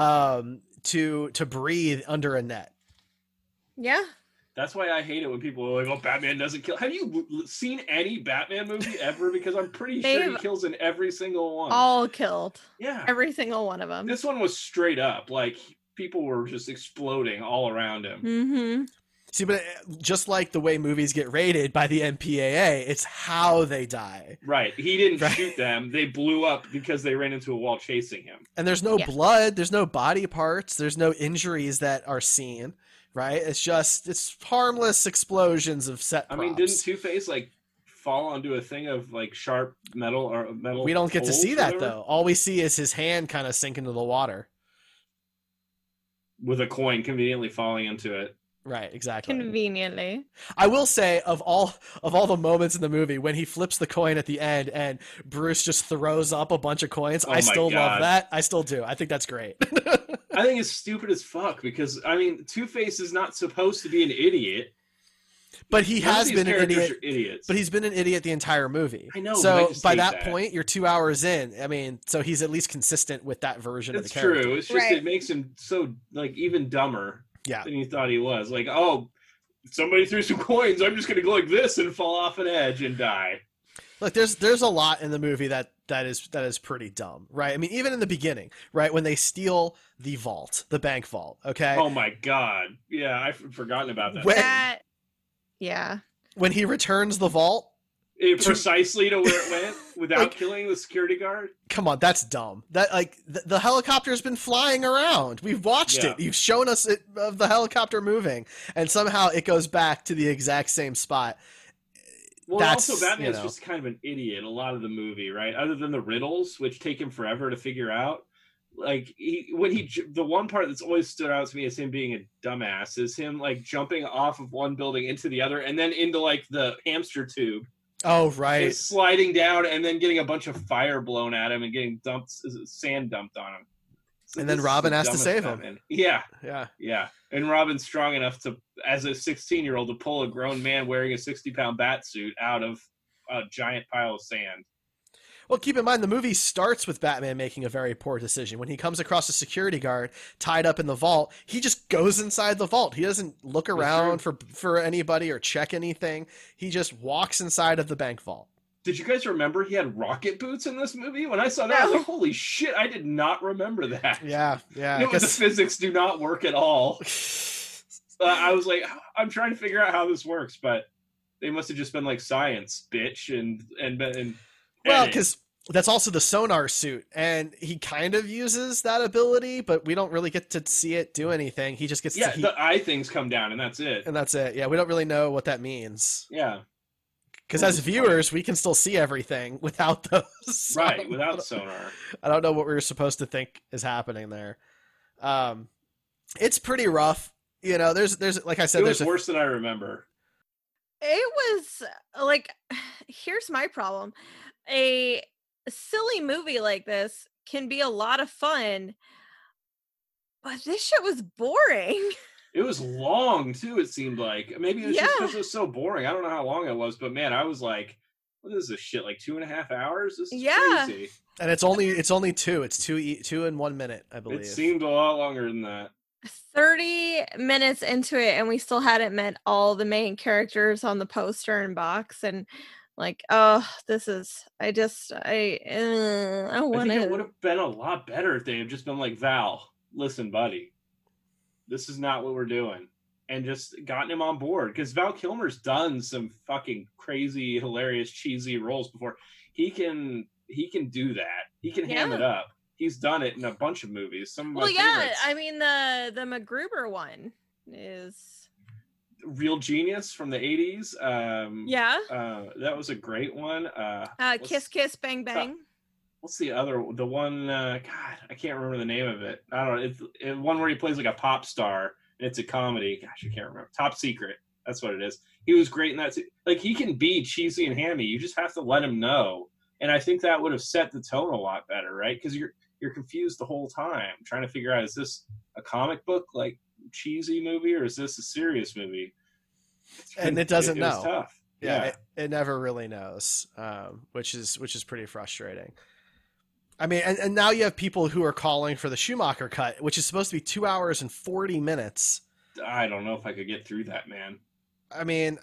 to breathe under a net. Yeah. That's why I hate it when people are like, "Oh, Batman doesn't kill." Have you seen any Batman movie ever? Because I'm pretty sure he kills in every single one. All killed. Yeah. Every single one of them. This one was straight up. Like, people were just exploding all around him. Mm-hmm. See, but just like the way movies get rated by the MPAA, it's how they die. Right. He didn't shoot them. They blew up because they ran into a wall chasing him. And there's no blood. There's no body parts. There's no injuries that are seen. Right? It's harmless explosions of set props. I mean, didn't Two-Face like fall onto a thing of like sharp metal or metal? We don't get to see that though. All we see is his hand kind of sink into the water. With a coin conveniently falling into it. Right, exactly. Conveniently. I will say of all the moments in the movie when he flips the coin at the end and Bruce just throws up a bunch of coins, I still love that. I still do. I think that's great. I think it's stupid as fuck because I mean, Two-Face is not supposed to be an idiot. But he has been an idiot. Idiots. But he's been an idiot the entire movie. I know. So by that point, you're 2 hours in. I mean, so he's at least consistent with that version of the character. It's true. It's just it makes him so like even dumber than he thought he was. Like, oh, somebody threw some coins. I'm just going to go like this and fall off an edge and die. Look, there's a lot in the movie that is pretty dumb, right? I mean, even in the beginning, right, when they steal the vault, the bank vault, okay? Oh my god, yeah, I've forgotten about that. Yeah. When he returns the vault, precisely to where it went without Like, killing the security guard. Come on, that's dumb. That like the helicopter's been flying around. We've watched Yeah. it. You've shown us it, of the helicopter moving, and somehow it goes back to the exact same spot. Well, That's, also Batman's you know. just kind of an idiot a lot of the movie, right? Other than the riddles, which take him forever to figure out. Like the one part that's always stood out to me as him being a dumbass is him like jumping off of one building into the other and then into like the hamster tube. Oh And right, sliding down and then getting a bunch of fire blown at him and getting sand dumped on him. So And then this is Robin the has to dumbest save him. Batman. Yeah, yeah. yeah. And Robin's strong enough to, as a 16-year-old, to pull a grown man wearing a 60-pound bat suit out of a giant pile of sand. Well, keep in mind the movie starts with Batman making a very poor decision. When he comes across a security guard tied up in the vault, he just goes inside the vault. He doesn't look around for anybody or check anything. He just walks inside of the bank vault. Did you guys remember he had rocket boots in this movie? When I saw that, I was like, holy shit, I did not remember that. Yeah. You know, the physics do not work at all. I was like, I'm trying to figure out how this works, but they must have just been like science, bitch, and Well, because that's also the sonar suit, and he kind of uses that ability, but we don't really get to see it do anything. He just gets the eye things come down, and that's it. And that's it. Yeah, we don't really know what that means. Yeah. Because as viewers, we can still see everything without those. Right, without sonar. I don't know what we were supposed to think is happening there. It's pretty rough. You know, there's like I said, it was worse than I remember. It was like, here's my problem. A silly movie like this can be a lot of fun, but this shit was boring. It was long too, it seemed like. Maybe it was just because it was so boring. I don't know how long it was, but man, I was like, what is this shit? Like 2.5 hours? This is crazy. And it's only two. It's 2 and 1 minute, I believe. It seemed a lot longer than that. 30 minutes into it, and we still hadn't met all the main characters on the poster and box, and like, oh, this is. I want think it would have been a lot better if they had just been like, Val, listen, buddy, this is not what we're doing, and just gotten him on board, because Val Kilmer's done some fucking crazy, hilarious, cheesy roles before. He can do that. He can ham it up. He's done it in a bunch of movies. Some of my favorites. I mean the MacGruber one is Real Genius from the 80s. That was a great one. Kiss Kiss Bang Bang. What's the one? God, I can't remember the name of it. I don't know. It's one where he plays like a pop star, and it's a comedy. Gosh, I can't remember. Top Secret. That's what it is. He was great in that. Like, he can be cheesy and hammy. You just have to let him know. And I think that would have set the tone a lot better, right? Because you're confused the whole time, trying to figure out, is this a comic book like cheesy movie, or is this a serious movie? And it doesn't know. It's tough. Yeah. It never really knows, which is pretty frustrating. I mean, and now you have people who are calling for the Schumacher cut, which is supposed to be 2 hours and 40 minutes. I don't know if I could get through that, man. I mean,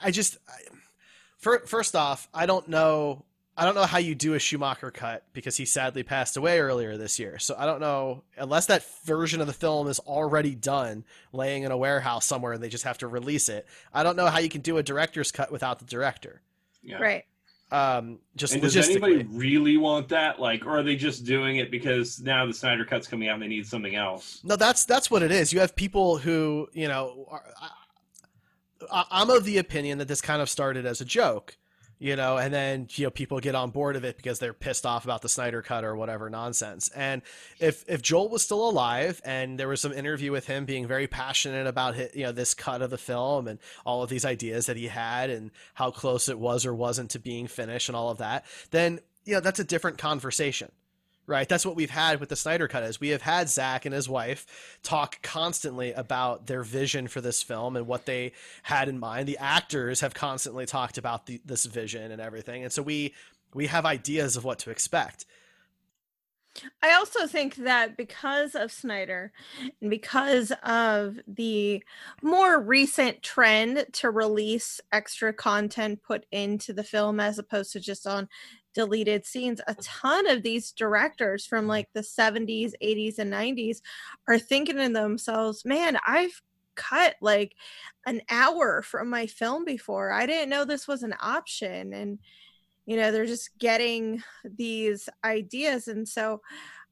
first off, I don't know how you do a Schumacher cut, because he sadly passed away earlier this year. So I don't know, unless that version of the film is already done, laying in a warehouse somewhere, and they just have to release it. I don't know how you can do a director's cut without the director. Yeah. Right. Just and does anybody really want that? Like, or are they just doing it because now the Snyder Cut's coming out and they need something else? No, that's what it is. You have people who, you know, I'm of the opinion that this kind of started as a joke, you know, and then, you know, people get on board of it because they're pissed off about the Snyder Cut or whatever nonsense. And if Joel was still alive and there was some interview with him being very passionate about this cut of the film and all of these ideas that he had and how close it was or wasn't to being finished and all of that, then, you know, that's a different conversation. Right. That's what we've had with the Snyder Cut, is we have had Zack and his wife talk constantly about their vision for this film and what they had in mind. The actors have constantly talked about this vision and everything. And so we have ideas of what to expect. I also think that because of Snyder and because of the more recent trend to release extra content put into the film as opposed to just on deleted scenes, a ton of these directors from like the 70s, 80s, and 90s are thinking to themselves, man, I've cut like an hour from my film before. I didn't know this was an option. And, you know, they're just getting these ideas. And so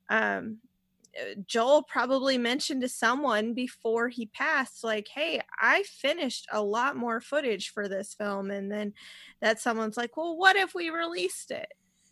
Joel probably mentioned to someone before he passed, like, hey, I finished a lot more footage for this film. And then that someone's like, well, what if we released it?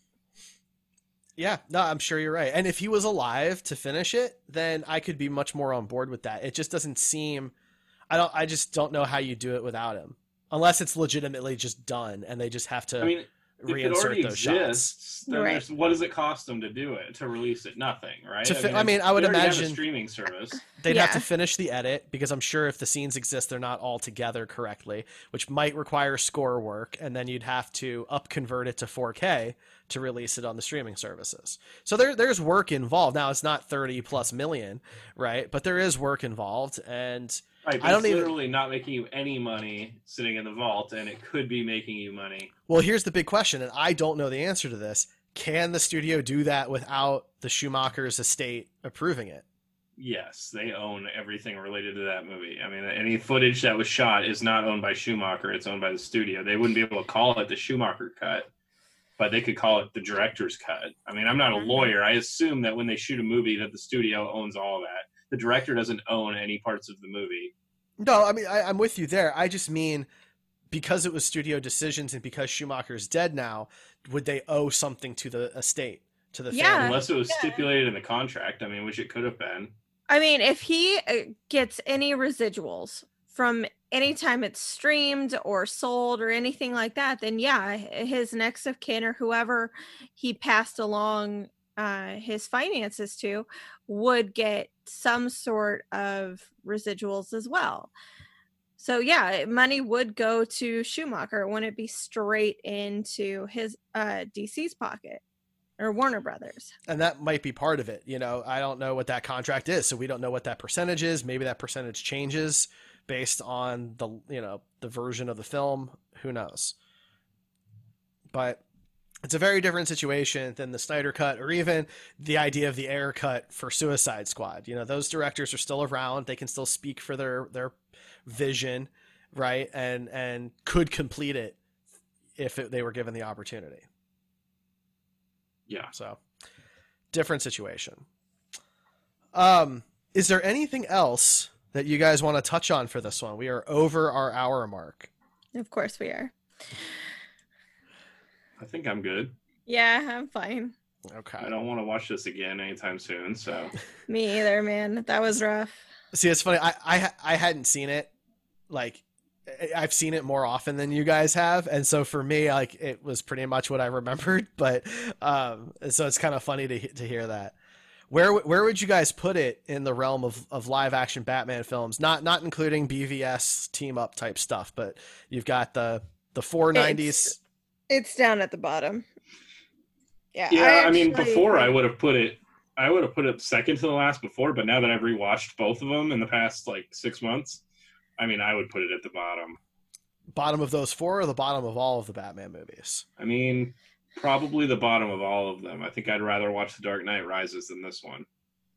Yeah, no, I'm sure you're right. And if he was alive to finish it, then I could be much more on board with that. It just doesn't seem, I just don't know how you do it without him. Unless it's legitimately just done and they just have to if it reinsert already those exists, shots. then Right. what does it cost them to do it, to release it? Nothing, right? I would they already have a imagine streaming service. they'd have Yeah. to finish the edit, because I'm sure if the scenes exist, they're not all together correctly, which might require score work, and then you'd have to convert it to 4K to release it on the streaming services. So there's work involved. Now, it's not 30 plus million, right? But there is work involved, and Right, but I don't it's even- literally not making you any money sitting in the vault, and it could be making you money. well, here's the big question, and I don't know the answer to this. Can the studio do that without the Schumacher's estate approving it? Yes, they own everything related to that movie. I mean, any footage that was shot is not owned by Schumacher. It's owned by the studio. They wouldn't be able to call it the Schumacher cut, but they could call it the director's cut. I mean, I'm not a lawyer. I assume that when they shoot a movie that the studio owns all that. The director doesn't own any parts of the movie. No, I mean, I'm with you there. I just mean, because it was studio decisions and because Schumacher's dead now, would they owe something to the estate, to the Yeah. family? Unless it was stipulated in the contract, I mean, which it could have been. I mean, if he gets any residuals from any time it's streamed or sold or anything like that, then yeah, his next of kin or whoever he passed along his finances to would get some sort of residuals as well. So yeah, money would go to Schumacher. It wouldn't be straight into his DC's pocket or Warner Brothers. And that might be part of it. You know, I don't know what that contract is, so we don't know what that percentage is. Maybe that percentage changes based on the, you know, the version of the film. Who knows? But it's a very different situation than the Snyder Cut, or even the idea of the Ayer Cut for Suicide Squad. You know, those directors are still around. They can still speak for their vision, right? And could complete it if they were given the opportunity. Yeah. So, different situation. Is there anything else that you guys want to touch on for this one? We are over our hour mark. Of course we are. I think I'm good. Yeah, I'm fine. Okay. I don't want to watch this again anytime soon, so. Me either, man. That was rough. See, it's funny. I hadn't seen it. Like, I've seen it more often than you guys have, and so for me, like, it was pretty much what I remembered. But so it's kind of funny to hear that. Where would you guys put it in the realm of live action Batman films? Not including BVS team up type stuff, but you've got the 490s. It's down at the bottom. Yeah. Yeah, I mean, actually before think- I would have put it second to the last before, but now that I've rewatched both of them in the past like 6 months, I mean, I would put it at the bottom. Bottom of those four, or the bottom of all of the Batman movies? I mean, probably the bottom of all of them. I think I'd rather watch The Dark Knight Rises than this one.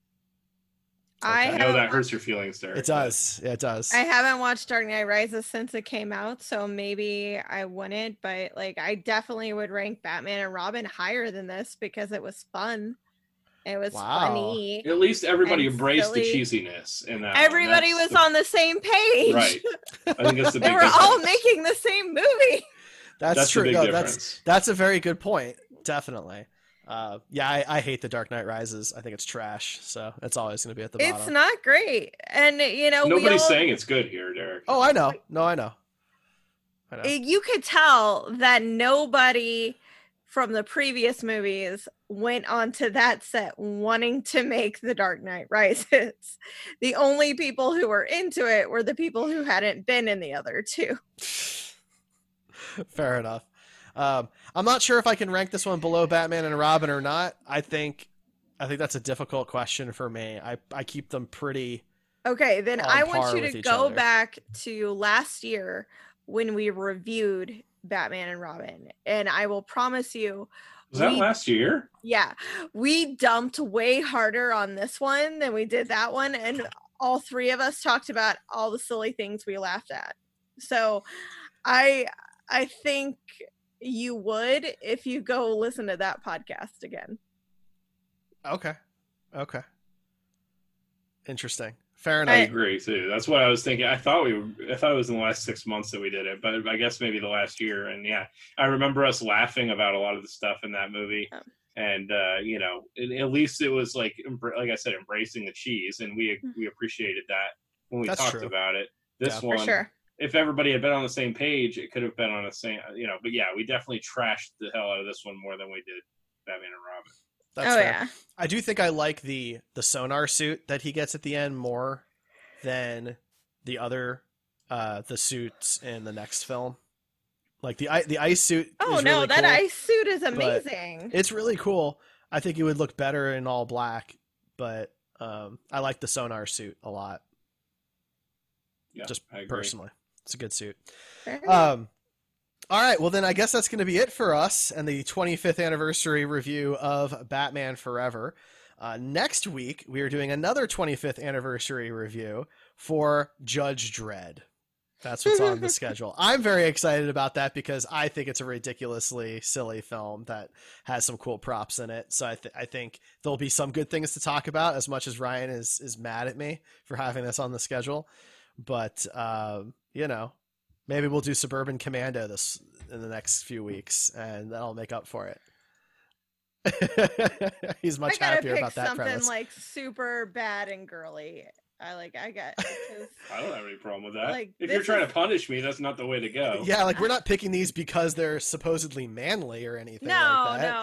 I know that hurts your feelings, Derek. It does. Yeah, it does. I haven't watched Dark Knight Rises since it came out, so maybe I wouldn't, but like I definitely would rank Batman and Robin higher than this because it was fun. It was Wow. funny. At least everybody And embraced the silly. cheesiness in that. Everybody was on the same page. Right. I think that's the They big were all difference. making the same movie. That's the true. big No, difference. that's a very good point. Definitely. Yeah, I hate The Dark Knight Rises. I think it's trash. So it's always going to be at the bottom. It's not great. And you know, Nobody's saying it's good here, Derek. Oh, I know. No, I know. you could tell that nobody from the previous movies went onto that set wanting to make The Dark Knight Rises. The only people who were into it were the people who hadn't been in the other two. Fair enough. I'm not sure if I can rank this one below Batman and Robin or not. I think that's a difficult question for me. I keep them pretty. Okay, then On I par want you with to each go other. back to last year when we reviewed Batman and Robin, and I will promise you, Was that we- last year? yeah, we dumped way harder on this one than we did that one, and all three of us talked about all the silly things we laughed at. So I think you would if you go listen to that podcast again. Okay. Interesting. Fair I enough. agree too. That's what I was thinking. I thought it was in the last 6 months that we did it, but I guess maybe the last year. And yeah, I remember us laughing about a lot of the stuff in that movie. Oh. And at least it was like I said, embracing the cheese, and we appreciated that when we That's talked true. about it. This Yeah. one, For sure. if everybody had been on the same page, it could have been on the same. But yeah, we definitely trashed the hell out of this one more than we did Batman and Robin. That's Oh fair. yeah. I do think I like the sonar suit that he gets at the end more than the other the suits in the next film. Like the ice suit. Oh is no, really that cool. ice suit is amazing. It's really cool. I think it would look better in all black, but I like the sonar suit a lot. Yeah, Just I agree. personally, it's a good suit. Fair enough. All right, well then I guess that's going to be it for us and the 25th anniversary review of Batman Forever. Next week we are doing another 25th anniversary review for Judge Dredd. That's what's on the schedule. I'm very excited about that because I think it's a ridiculously silly film that has some cool props in it. So I think there'll be some good things to talk about, as much as Ryan is mad at me for having this on the schedule. But, maybe we'll do Suburban Commando this in the next few weeks, and that'll make up for it. He's much I gotta happier pick about that something premise. like super bad and girly. I got. 'cause- I don't have any problem with that. Like, if this you're trying is- to punish me, that's not the way to go. Yeah, like we're not picking these because they're supposedly manly or anything No, like that.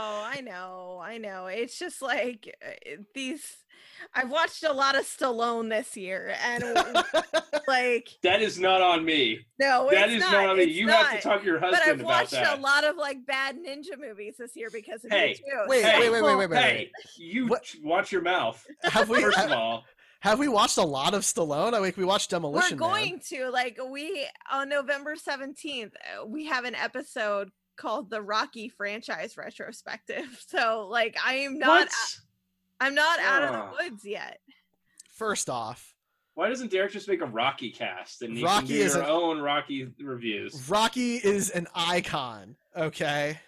I know. It's just like these. I've watched a lot of Stallone this year, and like, That is not on me. no, That it's is not on me. it's You not. have to talk to your But husband I've about watched that. a lot of like bad ninja movies this year because of Hey, you too. Wait, Hey, wait. Hey, you What? watch your mouth. Have we First of all, have we watched a lot of Stallone? I think we watched We're Demolition going Man. to like on November 17th. We have an episode called the Rocky franchise retrospective. So like I'm not out of Ah. the woods yet. First off, why doesn't Derek just make a Rocky cast and you Rocky can do is your an- own Rocky reviews? Rocky is an icon, okay?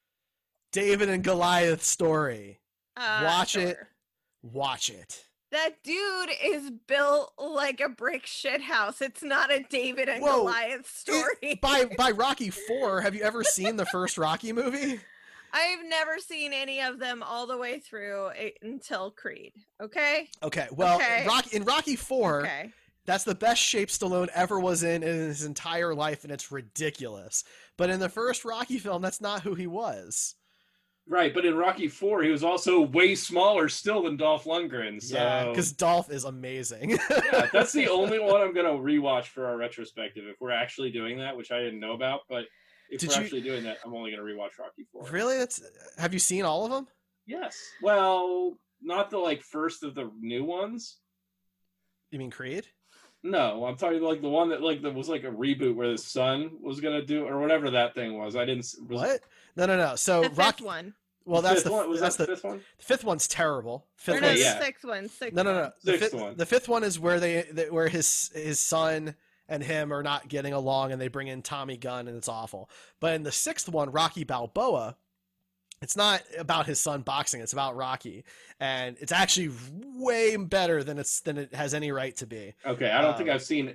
David and Goliath story. Watch it. Sure. Watch it. That dude is built like a brick shit house. It's not a David and Whoa, Goliath story. By Rocky 4, have you ever seen the first Rocky movie? I've never seen any of them all the way through until Creed. Okay. Okay, well, Okay. in Rocky 4, Okay. that's the best shape Stallone ever was in his entire life, and it's ridiculous. But in the first Rocky film, that's not who he was. Right, but in Rocky 4, he was also way smaller still than Dolph Lundgren. So Yeah, because Dolph is amazing. yeah, that's the only one I'm going to rewatch for our retrospective if we're actually doing that, which I didn't know about. But if Did we're you- actually doing that, I'm only going to rewatch Rocky 4. Really? Have you seen all of them? Yes. Well, not the first of the new ones. You mean Creed? No, I'm talking like the one that that was like a reboot where his son was gonna do or whatever that thing was. I didn't. What? No. So The fifth Rocky. one. Well, that's fifth the one. Was that's that the the fifth one? fifth one's terrible. Or Fifth no, one's, the yeah. sixth one. No. The Sixth fifth, one. the fifth one is where where his son and him are not getting along, and they bring in Tommy Gunn, and it's awful. But in the sixth one, Rocky Balboa, it's not about his son boxing; it's about Rocky, and it's actually way better than it has any right to be. Okay, I don't think Um, I've seen.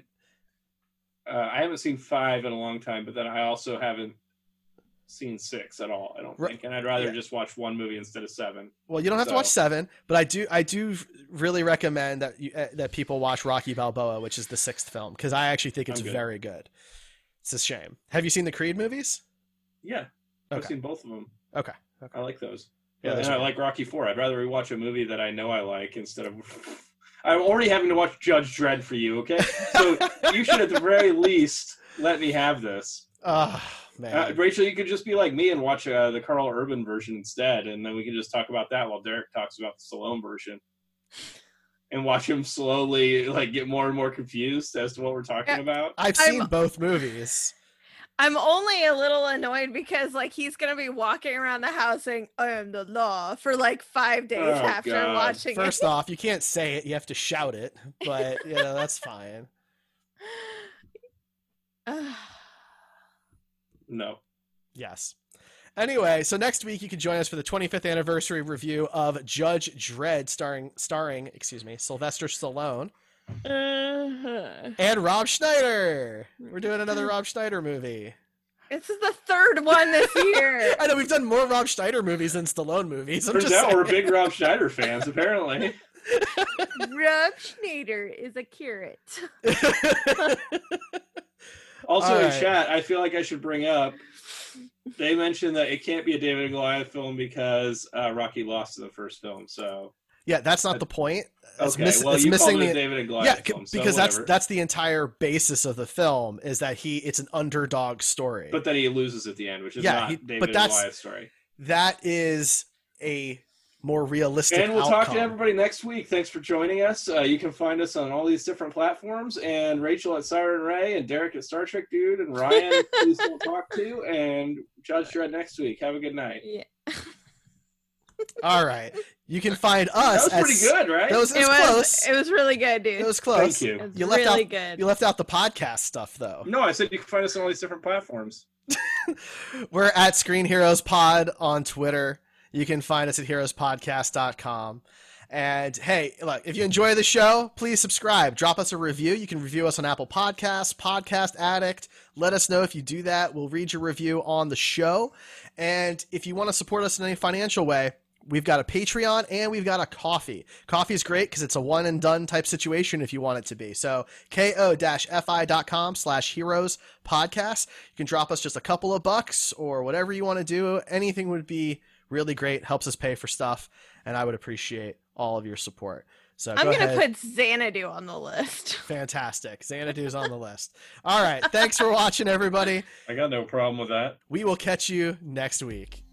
I haven't seen 5 in a long time, but then I also haven't seen 6 at all. I don't Ri- think, and I'd rather yeah. just watch one movie instead of 7. Well, you don't have to watch So- 7, but I do really recommend that that people watch Rocky Balboa, which is the 6th film, because I actually think it's I'm good. very good. It's a shame. Have you seen the Creed movies? Yeah, I've Okay. seen both of them. Okay. I like those. Yeah, Yeah, those and I are- like Rocky 4. I'd rather rewatch a movie that I know I like instead of. I'm already having to watch Judge Dredd for you, okay? So you should, at the very least, let me have this. Oh man. Rachel, you could just be like me and watch the Carl Urban version instead, and then we can just talk about that while Derek talks about the Stallone version, and watch him slowly get more and more confused as to what we're talking about. I've I'm- seen both movies. I'm only a little annoyed because like he's gonna be walking around the house saying "I am the law" for like 5 days Oh, after God. watching First off, you can't say it; you have to shout it. But you know that's fine. it. No. Yes. Anyway, so next week you can join us for the 25th anniversary review of Judge Dredd, starring Sylvester Stallone and Rob Schneider. We're doing another Rob Schneider movie. This is the third one this year. I know we've done more Rob Schneider movies than Stallone movies. I'm Turns just out we're saying. big Rob Schneider fans, apparently. Rob Schneider is a carrot. Also All in right. chat, I feel like I should bring up, they mentioned that it can't be a David and Goliath film because Rocky lost in the first film. So Yeah, that's not the point. It's, okay, it's well you missing called it a the David and Goliath yeah, film, so because whatever. that's the entire basis of the film is that it's an underdog story. But then he loses at the end, which is Yeah, not David and Goliath story. That is a more realistic And we'll talk to outcome. everybody next week. Thanks for joining us. You can find us on all these different platforms. And Rachel at Siren Ray, and Derek at Star Trek Dude, and Ryan, please don't talk to, and Judge Dredd next week. Have a good night. Yeah. All right. You can find us. That was pretty good, right? It was close. It was really good, dude. It was close. Thank you. It was You left really out good. you left out the podcast stuff though. No, I said you can find us on all these different platforms. We're at Screen Heroes Pod on Twitter. You can find us at heroespodcast.com. And hey, look, if you enjoy the show, please subscribe. Drop us a review. You can review us on Apple Podcasts, Podcast Addict. Let us know if you do that. We'll read your review on the show. And if you want to support us in any financial way, we've got a Patreon and we've got a Coffee. Coffee is great because it's a one and done type situation if you want it to be. So ko-fi.com/heroes podcast. You can drop us just a couple of bucks or whatever you want to do. Anything would be really great. Helps us pay for stuff. And I would appreciate all of your support. So I'm go gonna ahead. put Xanadu on the list. Fantastic. Xanadu's on the list. All right. Thanks for watching, everybody. I got no problem with that. We will catch you next week.